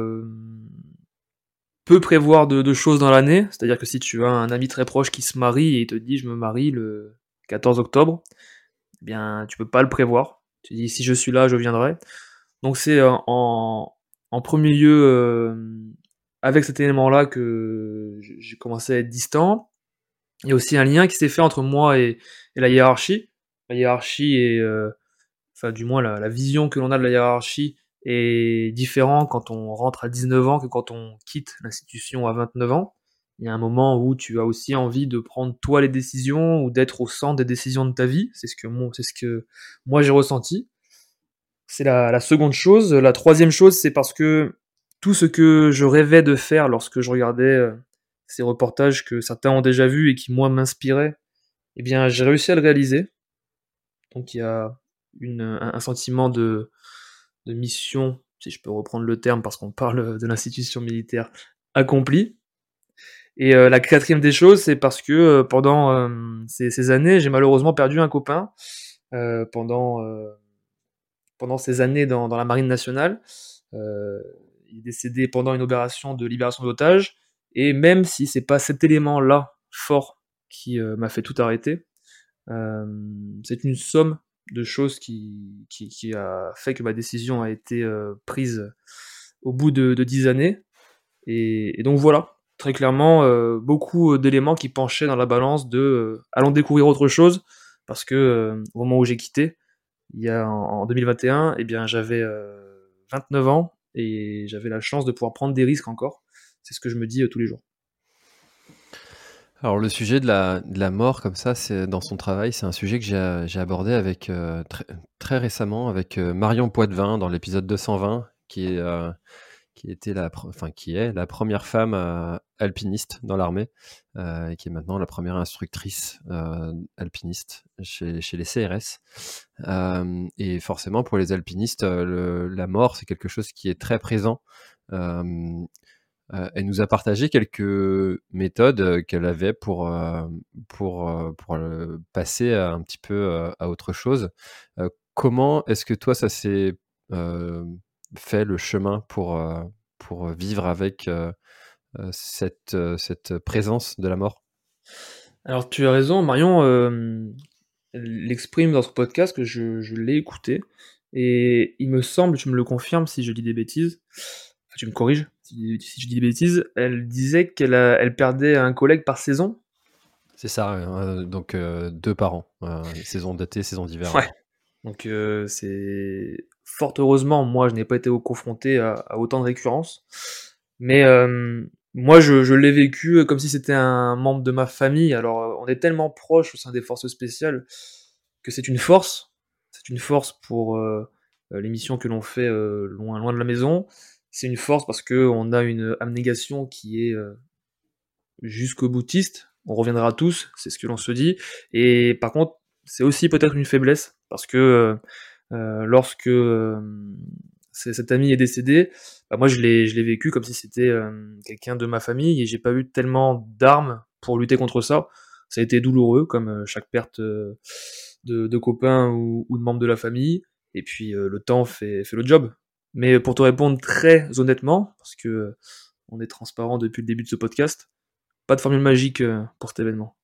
peu prévoir de choses dans l'année, c'est-à-dire que si tu as un ami très proche qui se marie et il te dit je me marie le 14 octobre, eh bien tu peux pas le prévoir. Tu dis si je suis là, je viendrai. Donc c'est en premier lieu avec cet élément-là que j'ai commencé à être distant. Il y a aussi un lien qui s'est fait entre moi et la hiérarchie. La hiérarchie est, du moins la vision que l'on a de la hiérarchie est différente quand on rentre à 19 ans que quand on quitte l'institution à 29 ans. Il y a un moment où tu as aussi envie de prendre toi les décisions ou d'être au centre des décisions de ta vie. C'est ce que moi j'ai ressenti. C'est la seconde chose. La troisième chose, c'est parce que tout ce que je rêvais de faire lorsque je regardais ces reportages que certains ont déjà vus et qui, moi, m'inspiraient, eh bien, j'ai réussi à le réaliser. Donc, il y a un sentiment de mission, si je peux reprendre le terme, parce qu'on parle de l'institution militaire, accomplie. Et la quatrième des choses, c'est parce que pendant ces années, j'ai malheureusement perdu un copain pendant ces années dans la marine nationale. Il est décédé pendant une opération de libération d'otages, et même si c'est pas cet élément-là fort qui m'a fait tout arrêter, c'est une somme de choses qui a fait que ma décision a été prise au bout de 10 années, et donc voilà, très clairement, beaucoup d'éléments qui penchaient dans la balance de allons découvrir autre chose, parce que au moment où j'ai quitté, il y a en 2021, eh bien j'avais 29 ans et j'avais la chance de pouvoir prendre des risques encore. C'est ce que je me dis tous les jours. Alors le sujet de la mort comme ça, c'est dans son travail, c'est un sujet que j'ai abordé avec très récemment avec Marion Poitvin dans l'épisode 220, qui qui était qui est la première femme alpiniste dans l'armée, et qui est maintenant la première instructrice alpiniste chez les CRS. Et forcément, pour les alpinistes, la mort, c'est quelque chose qui est très présent. Elle nous a partagé quelques méthodes qu'elle avait pour passer un petit peu à autre chose. Comment est-ce que toi, ça s'est fait le chemin pour vivre avec cette présence de la mort? Alors tu as raison, Marion l'exprime dans son podcast que je l'ai écouté et il me semble, tu me le confirmes si je dis des bêtises, enfin tu me corriges si je dis des bêtises, elle disait elle perdait un collègue par saison? C'est ça, donc 2 par an, saison d'été, saison d'hiver. Ouais. Donc c'est fort heureusement, moi je n'ai pas été confronté à autant de récurrences. Mais moi je l'ai vécu comme si c'était un membre de ma famille. Alors on est tellement proches au sein des forces spéciales que c'est une force. C'est une force pour les missions que l'on fait loin de la maison. C'est une force parce qu'on a une abnégation qui est jusqu'au boutiste. On reviendra tous, c'est ce que l'on se dit. Et par contre, c'est aussi peut-être une faiblesse parce que lorsque cet ami est décédé, bah moi je l'ai vécu comme si c'était quelqu'un de ma famille et j'ai pas eu tellement d'armes pour lutter contre ça. Ça a été douloureux comme chaque perte de copains ou de membres de la famille. Et puis le temps fait le job. Mais pour te répondre très honnêtement, parce que on est transparent depuis le début de ce podcast, pas de formule magique pour cet événement.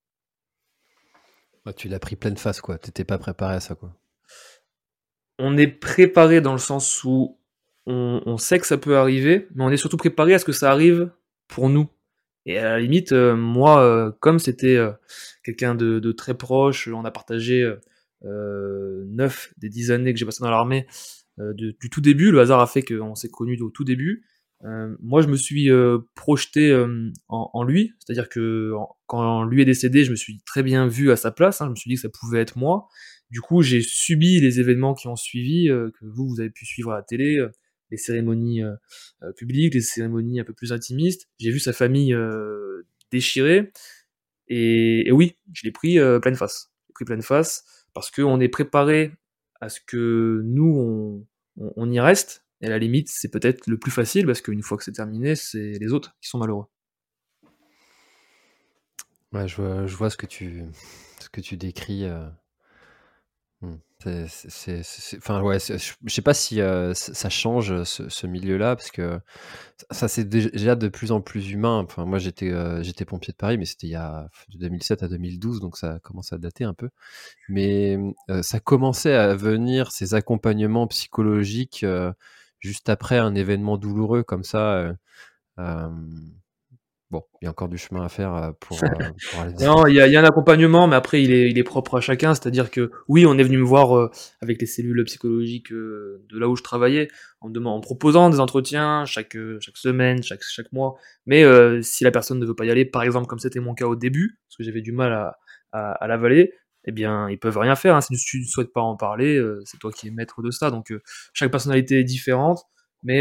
Bah, tu l'as pris pleine face, quoi. T'étais pas préparé à ça, quoi. On est préparé dans le sens où on sait que ça peut arriver, mais on est surtout préparé à ce que ça arrive pour nous. Et à la limite, moi, comme c'était quelqu'un de très proche, on a partagé 9 des 10 années que j'ai passées dans l'armée, du tout début, le hasard a fait qu'on s'est connus au tout début. Moi, je me suis projeté en lui, c'est-à-dire que quand lui est décédé, je me suis très bien vu à sa place, hein, je me suis dit que ça pouvait être moi. Du coup, j'ai subi les événements qui ont suivi, que vous avez pu suivre à la télé, les cérémonies publiques, les cérémonies un peu plus intimistes. J'ai vu sa famille déchirée, et oui, je l'ai pris pleine face. J'ai pris pleine face parce qu'on est préparé à ce que nous, on y reste, et à la limite, c'est peut-être le plus facile parce qu'une fois que c'est terminé, c'est les autres qui sont malheureux. Ouais, je vois ce que tu décris. Enfin, ouais, je sais pas si ça change ce milieu-là, parce que ça c'est déjà de plus en plus humain. Enfin, moi j'étais pompier de Paris, mais c'était il y a de 2007 à 2012, donc ça commence à dater un peu. Mais ça commençait à venir, ces accompagnements psychologiques, juste après un événement douloureux comme ça. Euh, bon, il y a encore du chemin à faire pour aller. Non, il y a un accompagnement, mais après il est propre à chacun. C'est-à-dire que oui, on est venu me voir avec les cellules psychologiques de là où je travaillais, en me proposant des entretiens chaque semaine, chaque mois. Mais si la personne ne veut pas y aller, par exemple comme c'était mon cas au début, parce que j'avais du mal à l'avaler, eh bien ils peuvent rien faire, hein. Si tu ne souhaites pas en parler, c'est toi qui es maître de ça. Donc chaque personnalité est différente, mais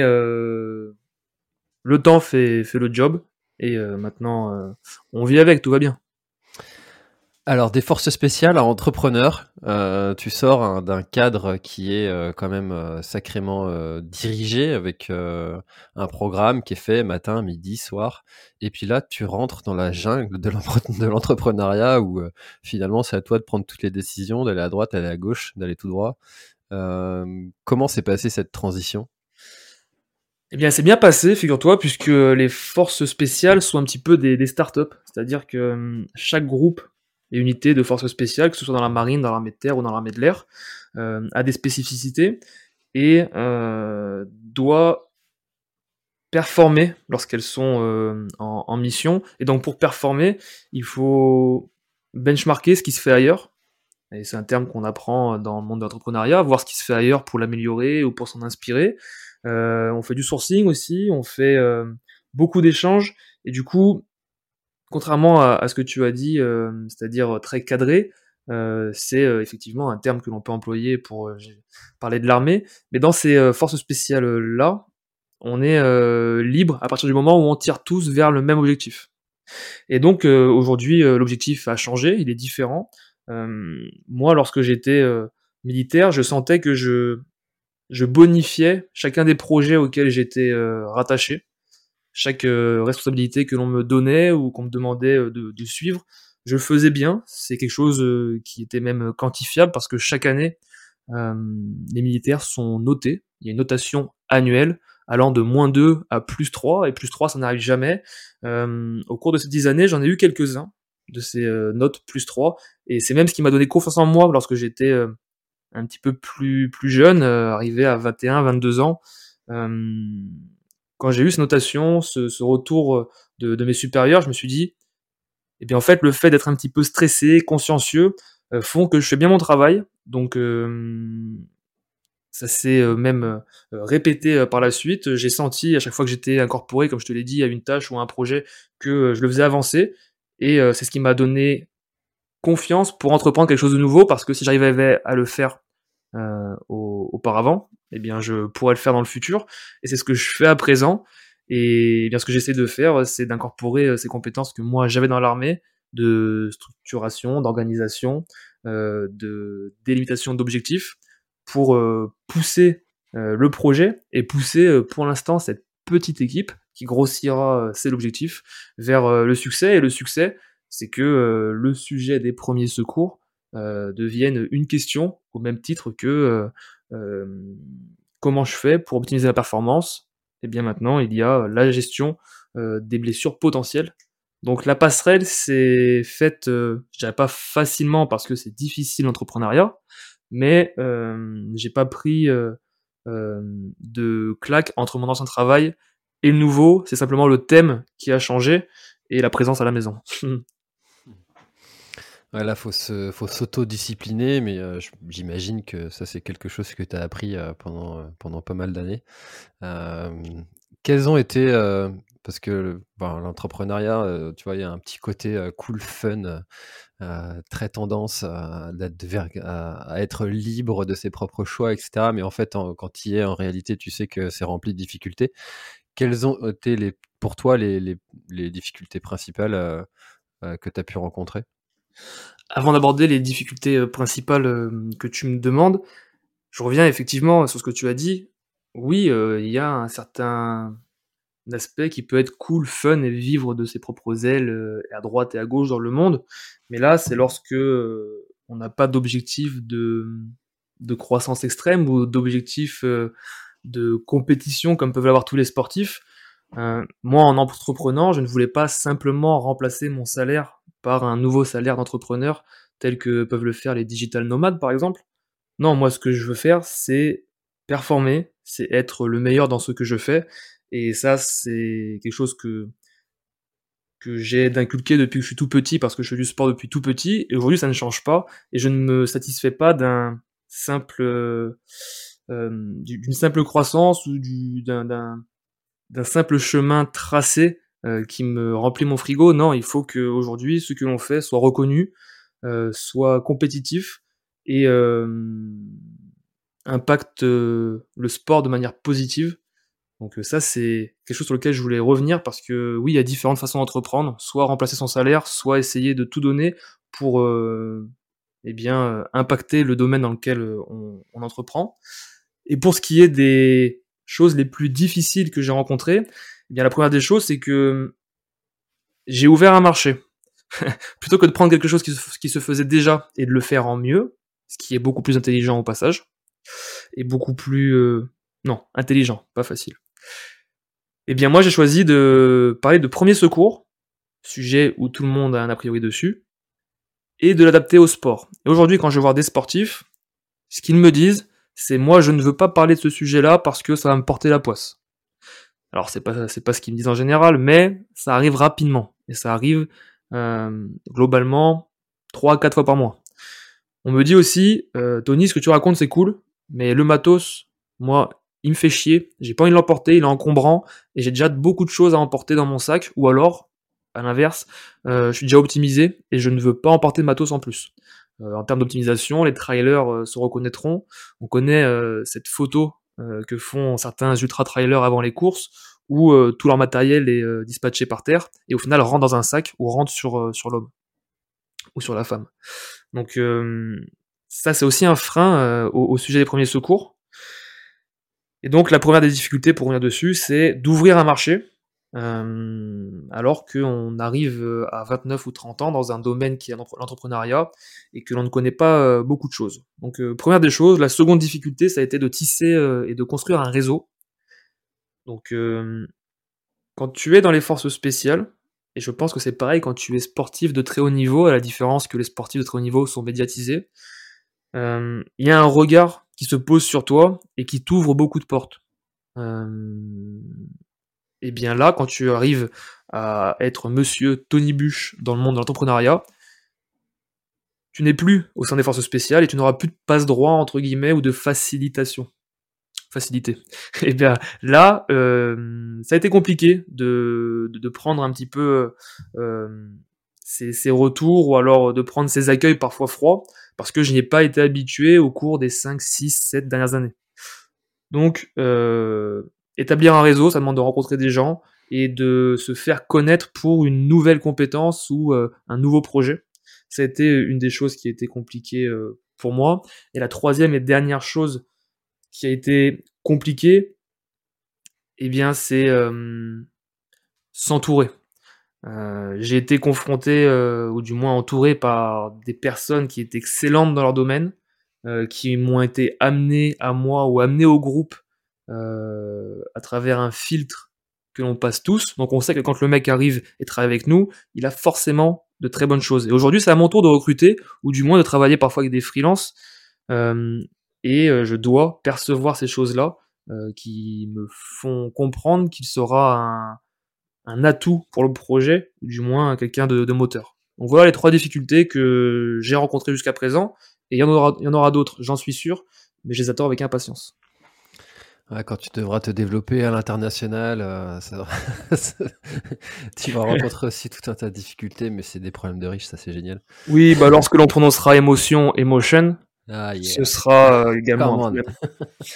le temps fait le job. Et maintenant, on vit avec, tout va bien. Alors, des forces spéciales à entrepreneur, tu sors d'un cadre qui est quand même sacrément dirigé, avec un programme qui est fait matin, midi, soir. Et puis là, tu rentres dans la jungle de l'entrepreneuriat où finalement, c'est à toi de prendre toutes les décisions, d'aller à droite, d'aller à gauche, d'aller tout droit. Comment s'est passée cette transition? Eh bien, c'est bien passé, figure-toi, puisque les forces spéciales sont un petit peu des startups. C'est-à-dire que chaque groupe et unité de forces spéciales, que ce soit dans la marine, dans l'armée de terre ou dans l'armée de l'air, a des spécificités et doit performer lorsqu'elles sont en mission. Et donc, pour performer, il faut benchmarker ce qui se fait ailleurs. Et c'est un terme qu'on apprend dans le monde de l'entrepreneuriat, voir ce qui se fait ailleurs pour l'améliorer ou pour s'en inspirer. On fait du sourcing aussi, on fait beaucoup d'échanges, et du coup, contrairement à ce que tu as dit, c'est-à-dire très cadré, c'est effectivement un terme que l'on peut employer pour parler de l'armée, mais dans ces forces spéciales-là, on est libre à partir du moment où on tire tous vers le même objectif. Et donc aujourd'hui, l'objectif a changé, il est différent. Moi, lorsque j'étais militaire, je sentais que je bonifiais chacun des projets auxquels j'étais rattaché. Chaque responsabilité que l'on me donnait ou qu'on me demandait de suivre, je le faisais bien. C'est quelque chose qui était même quantifiable parce que chaque année, les militaires sont notés. Il y a une notation annuelle allant de -2 à +3, et +3, ça n'arrive jamais. Au cours de ces 10 années, j'en ai eu quelques-uns de ces notes +3, et c'est même ce qui m'a donné confiance en moi lorsque j'étais un petit peu plus jeune, arrivé à 21-22 ans. Quand j'ai eu ces notations, ce retour de mes supérieurs, je me suis dit, eh bien en fait, le fait d'être un petit peu stressé, consciencieux, font que je fais bien mon travail. Donc ça s'est même répété par la suite. J'ai senti à chaque fois que j'étais incorporé, comme je te l'ai dit, à une tâche ou à un projet, que je le faisais avancer. Et c'est ce qui m'a donné confiance pour entreprendre quelque chose de nouveau, parce que si j'arrivais à le faire auparavant, eh bien je pourrais le faire dans le futur. Et c'est ce que je fais à présent. Et eh bien ce que j'essaie de faire, c'est d'incorporer ces compétences que moi j'avais dans l'armée, de structuration, d'organisation, de délimitation d'objectifs, pour pousser le projet et pousser pour l'instant cette petite équipe qui grossira, c'est l'objectif, vers le succès. Et le succès, c'est que le sujet des premiers secours devienne une question, au même titre que comment je fais pour optimiser la performance. Et bien maintenant, il y a la gestion des blessures potentielles. Donc la passerelle s'est faite, je dirais pas facilement parce que c'est difficile l'entrepreneuriat, mais j'ai pas pris de claque entre mon ancien travail et le nouveau. C'est simplement le thème qui a changé et la présence à la maison. Ouais, là, faut s'auto-discipliner, mais j'imagine que ça, c'est quelque chose que tu as appris pendant pas mal d'années. Quels ont été, parce que l'entrepreneuriat, tu vois, il y a un petit côté cool, fun, très tendance à être libre de ses propres choix, etc. Mais en fait, quand tu y es, en réalité, tu sais que c'est rempli de difficultés. Quelles ont été pour toi les difficultés principales que tu as pu rencontrer? Avant d'aborder les difficultés principales que tu me demandes, je reviens effectivement sur ce que tu as dit. Oui, il y a un certain aspect qui peut être cool, fun et vivre de ses propres ailes, à droite et à gauche dans le monde. Mais là, c'est lorsque on n'a pas d'objectif de croissance extrême ou d'objectif de compétition comme peuvent l'avoir tous les sportifs. Moi, en entreprenant, je ne voulais pas simplement remplacer mon salaire par un nouveau salaire d'entrepreneur tel que peuvent le faire les digital nomades, par exemple. Non, moi, ce que je veux faire, c'est performer, c'est être le meilleur dans ce que je fais. Et ça, c'est quelque chose que j'ai d'inculquer depuis que je suis tout petit, parce que je fais du sport depuis tout petit. Et aujourd'hui, ça ne change pas. Et je ne me satisfais pas d'une simple croissance ou d'un simple chemin tracé qui me remplit mon frigo. Non, il faut qu'aujourd'hui, ce que l'on fait soit reconnu, soit compétitif et impacte le sport de manière positive. Donc ça, c'est quelque chose sur lequel je voulais revenir, parce que oui, il y a différentes façons d'entreprendre, soit remplacer son salaire, soit essayer de tout donner pour impacter le domaine dans lequel on entreprend. Et pour ce qui est des choses les plus difficiles que j'ai rencontrées, eh bien la première des choses, c'est que j'ai ouvert un marché. Plutôt que de prendre quelque chose qui se faisait déjà et de le faire en mieux, ce qui est beaucoup plus intelligent au passage, et beaucoup plus... intelligent, pas facile. Eh bien moi j'ai choisi de parler de premiers secours, sujet où tout le monde a un a priori dessus, et de l'adapter au sport. Et aujourd'hui, quand je vais voir des sportifs, ce qu'ils me disent, c'est: moi je ne veux pas parler de ce sujet-là parce que ça va me porter la poisse. Alors c'est pas ce qu'ils me disent en général, mais ça arrive rapidement, et ça arrive globalement 3-4 fois par mois. On me dit aussi: Tony, ce que tu racontes c'est cool, mais le matos, moi, il me fait chier, j'ai pas envie de l'emporter, il est encombrant, et j'ai déjà beaucoup de choses à emporter dans mon sac, ou alors, à l'inverse, je suis déjà optimisé, et je ne veux pas emporter de matos en plus. En termes d'optimisation, les trailers se reconnaîtront. On connaît cette photo que font certains ultra-trailers avant les courses, où tout leur matériel est dispatché par terre, et au final rentre dans un sac ou rentre sur l'homme ou sur la femme. Donc ça, c'est aussi un frein au sujet des premiers secours. Et donc la première des difficultés, pour revenir dessus, c'est d'ouvrir un marché, alors qu'on arrive à 29 ou 30 ans dans un domaine qui est l'entrepreneuriat et que l'on ne connaît pas beaucoup de choses. Donc première des choses, la seconde difficulté, ça a été de tisser et de construire un réseau. Donc quand tu es dans les forces spéciales, et je pense que c'est pareil quand tu es sportif de très haut niveau, à la différence que les sportifs de très haut niveau sont médiatisés, il y a un regard qui se pose sur toi et qui t'ouvre beaucoup de portes. Et bien là, quand tu arrives à être monsieur Tony Bush dans le monde de l'entrepreneuriat, tu n'es plus au sein des forces spéciales et tu n'auras plus de passe-droit, entre guillemets, ou de facilité. Et bien là, ça a été compliqué de prendre un petit peu ces retours, ou alors de prendre ces accueils parfois froids, parce que je n'y ai pas été habitué au cours des 5, 6, 7 dernières années. Donc, établir un réseau, ça demande de rencontrer des gens et de se faire connaître pour une nouvelle compétence ou un nouveau projet. Ça a été une des choses qui a été compliquée pour moi. Et la troisième et dernière chose qui a été compliquée, eh bien, c'est s'entourer. J'ai été confronté, ou du moins entouré par des personnes qui étaient excellentes dans leur domaine, qui m'ont été amenées à moi ou amenées au groupe à travers un filtre que l'on passe tous. Donc on sait que quand le mec arrive et travaille avec nous, il a forcément de très bonnes choses. Et aujourd'hui, c'est à mon tour de recruter, ou du moins de travailler parfois avec des freelances, et je dois percevoir ces choses-là qui me font comprendre qu'il sera un atout pour le projet, ou du moins quelqu'un de moteur. Donc voilà les 3 difficultés que j'ai rencontrées jusqu'à présent, et il y en aura d'autres, j'en suis sûr, mais je les attends avec impatience. Ouais, quand tu devras te développer à l'international, tu vas rencontrer aussi tout un tas de difficultés, mais c'est des problèmes de riches, ça c'est génial. Oui, bah lorsque l'on prononcera emotion, Ah ce yeah, sera également come un on.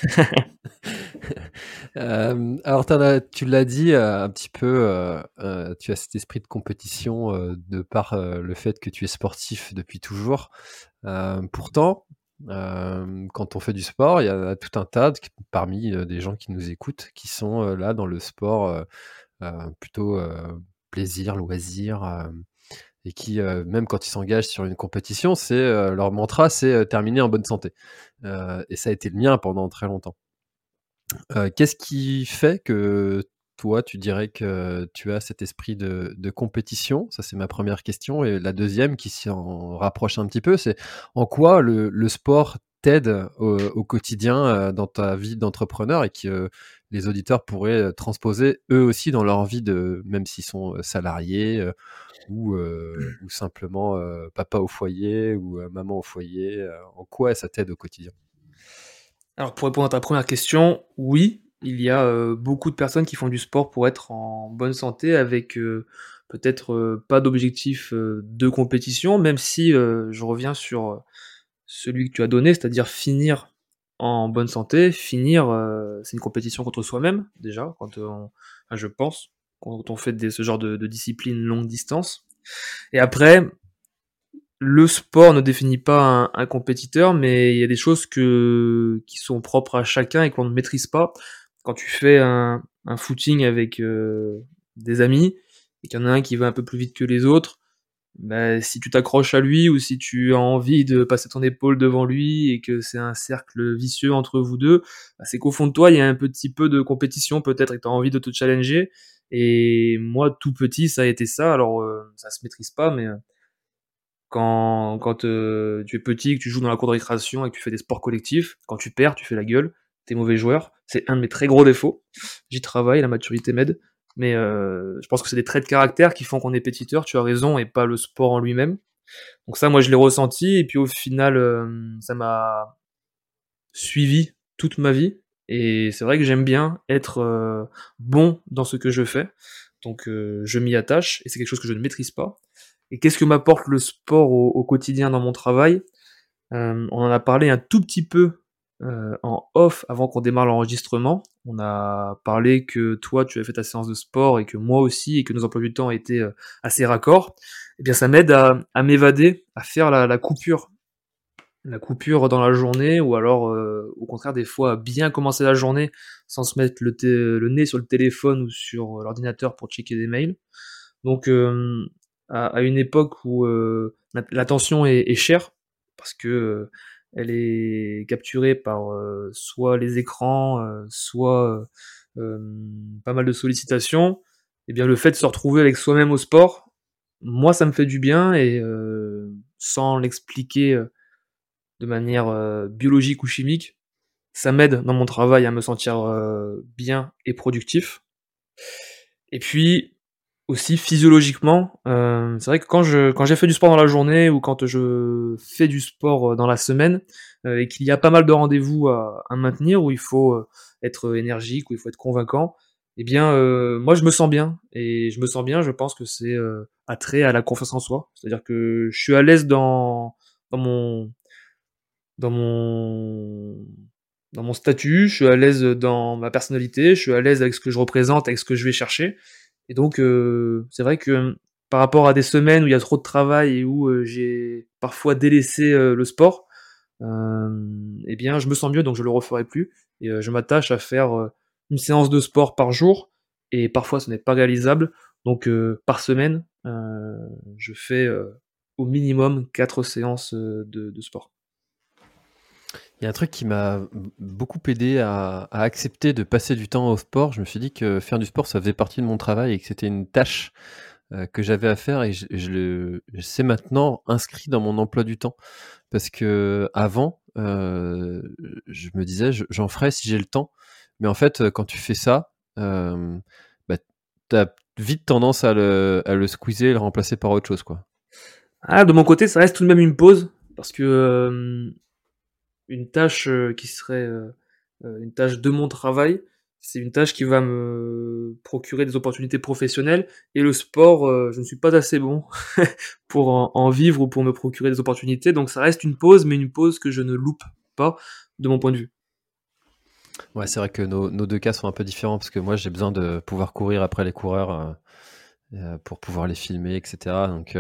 problème. Alors tu l'as dit un petit peu, tu as cet esprit de compétition de par le fait que tu es sportif depuis toujours. Pourtant, quand on fait du sport, il y a tout un tas parmi des gens qui nous écoutent qui sont là dans le sport plutôt plaisir, loisir, et qui, même quand ils s'engagent sur une compétition, c'est leur mantra, c'est terminer en bonne santé. Et ça a été le mien pendant très longtemps. Qu'est-ce qui fait que toi, tu dirais que tu as cet esprit de compétition? Ça, c'est ma première question. Et la deuxième, qui s'en rapproche un petit peu, c'est en quoi le sport t'aide au quotidien dans ta vie d'entrepreneur, et que les auditeurs pourraient transposer eux aussi dans leur vie, même s'ils sont salariés ou simplement papa au foyer ou maman au foyer. En quoi ça t'aide au quotidien? Alors pour répondre à ta première question, oui, il y a beaucoup de personnes qui font du sport pour être en bonne santé avec peut-être pas d'objectif de compétition, même si je reviens sur celui que tu as donné, c'est-à-dire finir en bonne santé. Finir, c'est une compétition contre soi-même déjà, enfin, je pense, quand on fait ce genre de discipline longue distance. Et après, le sport ne définit pas un compétiteur, mais il y a des choses qui sont propres à chacun et qu'on ne maîtrise pas. Quand tu fais un footing avec des amis, et qu'il y en a un qui va un peu plus vite que les autres, bah, si tu t'accroches à lui, ou si tu as envie de passer ton épaule devant lui et que c'est un cercle vicieux entre vous deux, bah, c'est qu'au fond de toi, il y a un petit peu de compétition peut-être, et que tu as envie de te challenger. Et moi, tout petit, ça a été ça. Alors, ça se maîtrise pas, mais quand tu es petit, que tu joues dans la cour de récréation et que tu fais des sports collectifs, quand tu perds, tu fais la gueule, tu es mauvais joueur. C'est un de mes très gros défauts. J'y travaille, la maturité m'aide. Mais je pense que c'est des traits de caractère qui font qu'on est pétiteur, tu as raison, et pas le sport en lui-même. Donc ça, moi, je l'ai ressenti, et puis au final, ça m'a suivi toute ma vie. Et c'est vrai que j'aime bien être bon dans ce que je fais. Donc je m'y attache, et c'est quelque chose que je ne maîtrise pas. Et qu'est-ce que m'apporte le sport au quotidien dans mon travail? On en a parlé un tout petit peu en off avant qu'on démarre l'enregistrement. On a parlé que toi, tu avais fait ta séance de sport et que moi aussi, et que nos emplois du temps étaient assez raccords. Eh bien, ça m'aide à m'évader, à faire la coupure. La coupure dans la journée, ou alors, au contraire, des fois, bien commencer la journée sans se mettre le nez sur le téléphone ou sur l'ordinateur pour checker des mails. Donc, à une époque où l'attention est chère, parce que elle est capturée par soit les écrans, soit pas mal de sollicitations, et bien le fait de se retrouver avec soi-même au sport, moi ça me fait du bien, et sans l'expliquer de manière biologique ou chimique, ça m'aide dans mon travail à me sentir bien et productif. Et puis aussi physiologiquement, c'est vrai que quand j'ai fait du sport dans la journée, ou quand je fais du sport dans la semaine, et qu'il y a pas mal de rendez-vous à maintenir, où il faut être énergique, où il faut être convaincant, eh bien moi je me sens bien, et je me sens bien, je pense que c'est attrait à la confiance en soi. C'est-à-dire que je suis à l'aise dans mon dans mon dans mon statut, je suis à l'aise dans ma personnalité, je suis à l'aise avec ce que je représente, avec ce que je vais chercher. Et donc, c'est vrai que par rapport à des semaines où il y a trop de travail et où j'ai parfois délaissé le sport, eh bien, je me sens mieux, donc je le referai plus. Et je m'attache à faire une séance de sport par jour, et parfois ce n'est pas réalisable. Donc, par semaine, je fais au minimum 4 séances de sport. Il y a un truc qui m'a beaucoup aidé à accepter de passer du temps au sport. Je me suis dit que faire du sport, ça faisait partie de mon travail et que c'était une tâche que j'avais à faire, et c'est maintenant inscrit dans mon emploi du temps. Parce que avant, je me disais, j'en ferai si j'ai le temps. Mais en fait, quand tu fais ça, bah, t'as vite tendance à le squeezer et le remplacer par autre chose, quoi. Ah, de mon côté, ça reste tout de même une pause, parce que une tâche qui serait une tâche de mon travail, c'est une tâche qui va me procurer des opportunités professionnelles, et le sport, je ne suis pas assez bon pour en vivre, ou pour me procurer des opportunités, donc ça reste une pause, mais une pause que je ne loupe pas, de mon point de vue. Ouais, c'est vrai que nos deux cas sont un peu différents, parce que moi, j'ai besoin de pouvoir courir après les coureurs pour pouvoir les filmer, etc. Donc,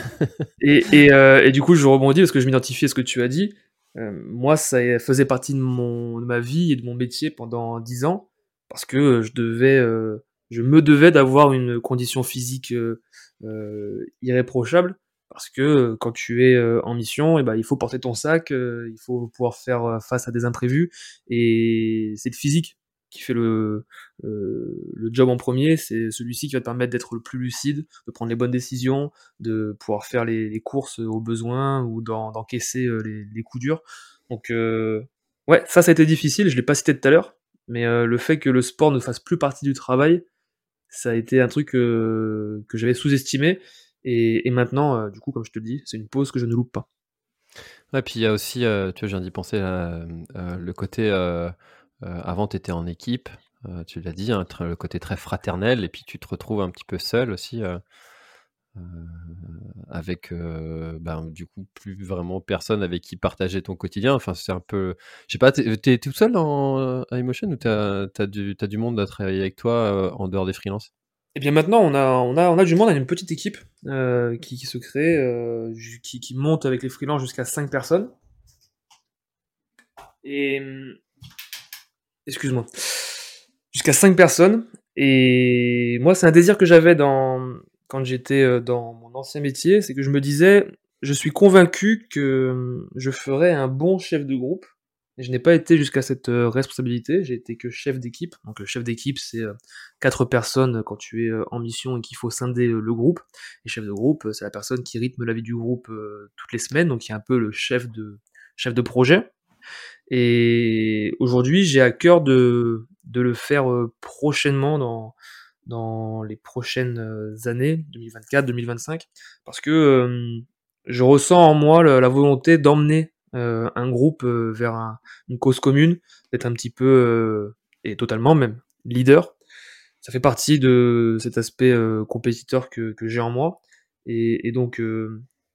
Et du coup, je rebondis parce que je m'identifie à ce que tu as dit. Moi, ça faisait partie de ma vie et de mon métier pendant 10 ans, parce que je me devais d'avoir une condition physique irréprochable, parce que quand tu es en mission, eh ben, il faut porter ton sac, il faut pouvoir faire face à des imprévus, et c'est le physique qui fait le job en premier. C'est celui-ci qui va te permettre d'être le plus lucide, de prendre les bonnes décisions, de pouvoir faire les courses au besoin, ou d'encaisser les coups durs. Donc, ouais, ça a été difficile, je l'ai pas cité tout à l'heure, mais le fait que le sport ne fasse plus partie du travail, ça a été un truc que j'avais sous-estimé, et maintenant, du coup, comme je te le dis, c'est une pause que je ne loupe pas. ouais, puis il y a aussi, tu vois, je viens d'y penser, là, le côté, avant, tu étais en équipe, tu l'as dit, hein, le côté très fraternel, et puis tu te retrouves un petit peu seul aussi, euh, avec ben, du coup plus vraiment personne avec qui partager ton quotidien. Enfin, c'est un peu, je sais pas, t'es tout seul à Emotion, ou t'as du monde à travailler avec toi en dehors des freelances? Et bien maintenant, on a du monde, on a une petite équipe qui se crée, qui monte avec les freelances jusqu'à 5 personnes. Et excuse-moi, jusqu'à 5 personnes. Et moi, c'est un désir que j'avais quand j'étais dans mon ancien métier, c'est que je me disais, je suis convaincu que je ferais un bon chef de groupe. Et je n'ai pas été jusqu'à cette responsabilité, j'ai été que chef d'équipe. Donc le chef d'équipe, c'est 4 personnes quand tu es en mission et qu'il faut scinder le groupe. Et chef de groupe, c'est la personne qui rythme la vie du groupe toutes les semaines, donc qui est un peu le chef de projet. Et aujourd'hui, j'ai à cœur de le faire prochainement, dans les prochaines années, 2024-2025, parce que je ressens en moi la volonté d'emmener un groupe vers une cause commune, d'être un petit peu, et totalement même, leader. Ça fait partie de cet aspect compétiteur que j'ai en moi. Et donc,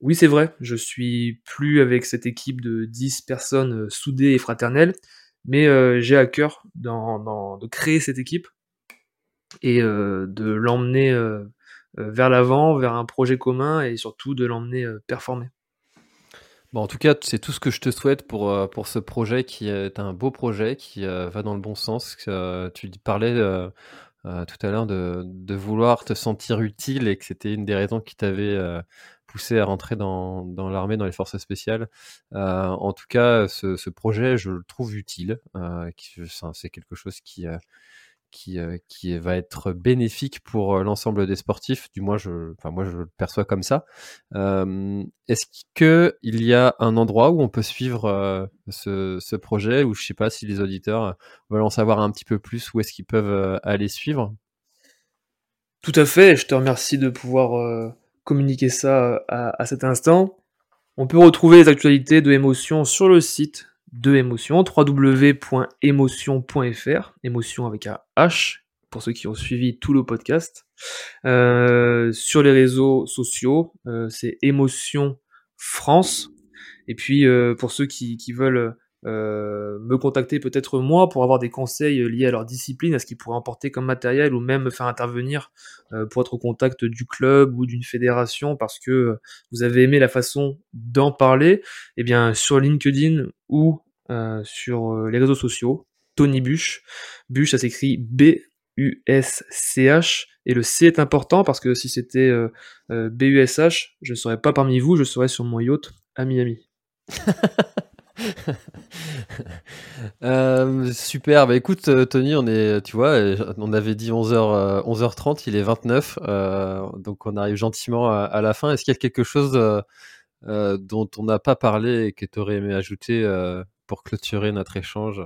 Oui, c'est vrai, je suis plus avec cette équipe de 10 personnes soudées et fraternelles, mais j'ai à cœur de créer cette équipe et de l'emmener vers l'avant, vers un projet commun et surtout de l'emmener performer. Bon, en tout cas, c'est tout ce que je te souhaite pour ce projet qui est un beau projet qui va dans le bon sens. Tu parlais tout à l'heure de vouloir te sentir utile et que c'était une des raisons qui t'avait poussé à rentrer dans l'armée, dans les forces spéciales. En tout cas, ce projet, je le trouve utile. C'est quelque chose qui va être bénéfique pour l'ensemble des sportifs. Du moins, moi, je le perçois comme ça. Est-ce qu'il y a un endroit où on peut suivre ce projet, ou je sais pas si les auditeurs veulent en savoir un petit peu plus, où est-ce qu'ils peuvent aller suivre? Tout à fait, je te remercie de pouvoir communiquer ça à cet instant. On peut retrouver les actualités de Émotion sur le site de Émotion, www.emotion.fr, émotion avec un H, pour ceux qui ont suivi tout le podcast. Sur les réseaux sociaux, c'est Émotion France. Et puis, pour ceux qui veulent me contacter peut-être moi pour avoir des conseils liés à leur discipline, à ce qu'ils pourraient emporter comme matériel, ou même me faire intervenir pour être au contact du club ou d'une fédération parce que vous avez aimé la façon d'en parler, eh bien sur LinkedIn ou sur les réseaux sociaux, Tony Busch. Busch, ça s'écrit B-U-S-C-H, et le C est important parce que si c'était B-U-S-H, je ne serais pas parmi vous, je serais sur mon yacht à Miami. Super, bah écoute Tony, tu vois, on avait dit 11h30, il est 29, donc on arrive gentiment à la fin. Est-ce qu'il y a quelque chose dont on n'a pas parlé et que tu aurais aimé ajouter pour clôturer notre échange?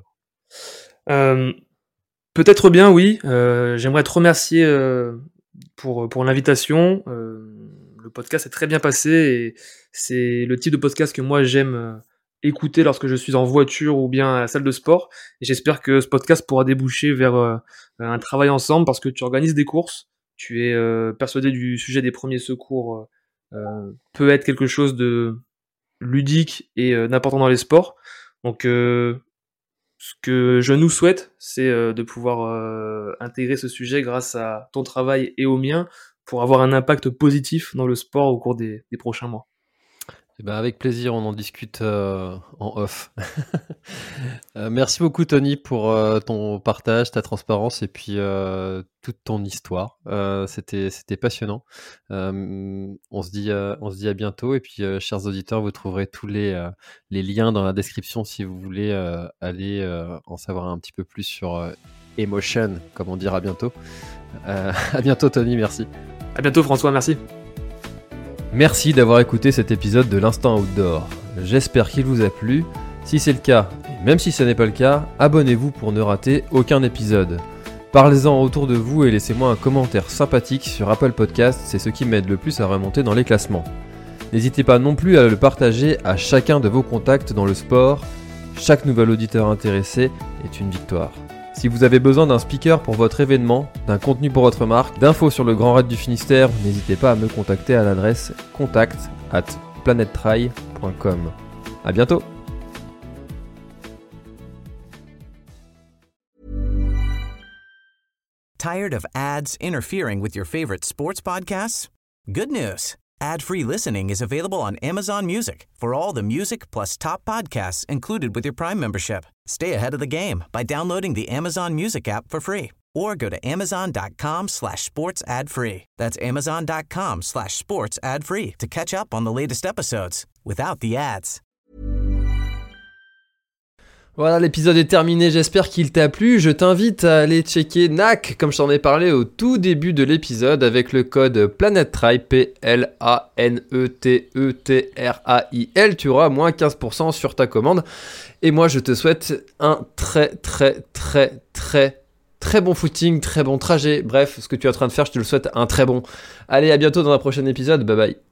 Peut-être bien, oui. J'aimerais te remercier pour l'invitation. Le podcast est très bien passé et c'est le type de podcast que moi j'aime écouter lorsque je suis en voiture ou bien à la salle de sport. Et j'espère que ce podcast pourra déboucher vers un travail ensemble parce que tu organises des courses. Tu es persuadé du sujet des premiers secours peut être quelque chose de ludique et d'important dans les sports. Donc ce que je nous souhaite, c'est de pouvoir intégrer ce sujet grâce à ton travail et au mien pour avoir un impact positif dans le sport au cours des prochains mois. Eh ben avec plaisir, on en discute en off. Merci beaucoup Tony pour ton partage, ta transparence et puis toute ton histoire. C'était passionnant. On se dit à bientôt et puis chers auditeurs, vous trouverez tous les liens dans la description si vous voulez aller en savoir un petit peu plus sur Emotion, comme on dira bientôt. À bientôt Tony, merci. À bientôt François, merci. Merci d'avoir écouté cet épisode de l'Instant Outdoor. J'espère qu'il vous a plu. Si c'est le cas, et même si ce n'est pas le cas, abonnez-vous pour ne rater aucun épisode. Parlez-en autour de vous et laissez-moi un commentaire sympathique sur Apple Podcast, c'est ce qui m'aide le plus à remonter dans les classements. N'hésitez pas non plus à le partager à chacun de vos contacts dans le sport. Chaque nouvel auditeur intéressé est une victoire. Si vous avez besoin d'un speaker pour votre événement, d'un contenu pour votre marque, d'infos sur le Grand Raid du Finistère, n'hésitez pas à me contacter à l'adresse contact@planettry.com. À bientôt. Tired of ads interfering with your favorite sports podcasts? Good news. Ad-free listening is available on Amazon Music for all the music plus top podcasts included with your Prime membership. Stay ahead of the game by downloading the Amazon Music app for free or go to amazon.com/sports ad free. That's amazon.com/sports ad free to catch up on the latest episodes without the ads. Voilà, l'épisode est terminé, j'espère qu'il t'a plu. Je t'invite à aller checker NAC, comme je t'en ai parlé au tout début de l'épisode, avec le code PLANETTRAIL, PLANETETRAIL. Tu auras moins 15% sur ta commande. Et moi, je te souhaite un très bon footing, très bon trajet. Bref, ce que tu es en train de faire, je te le souhaite un très bon. Allez, à bientôt dans un prochain épisode. Bye bye.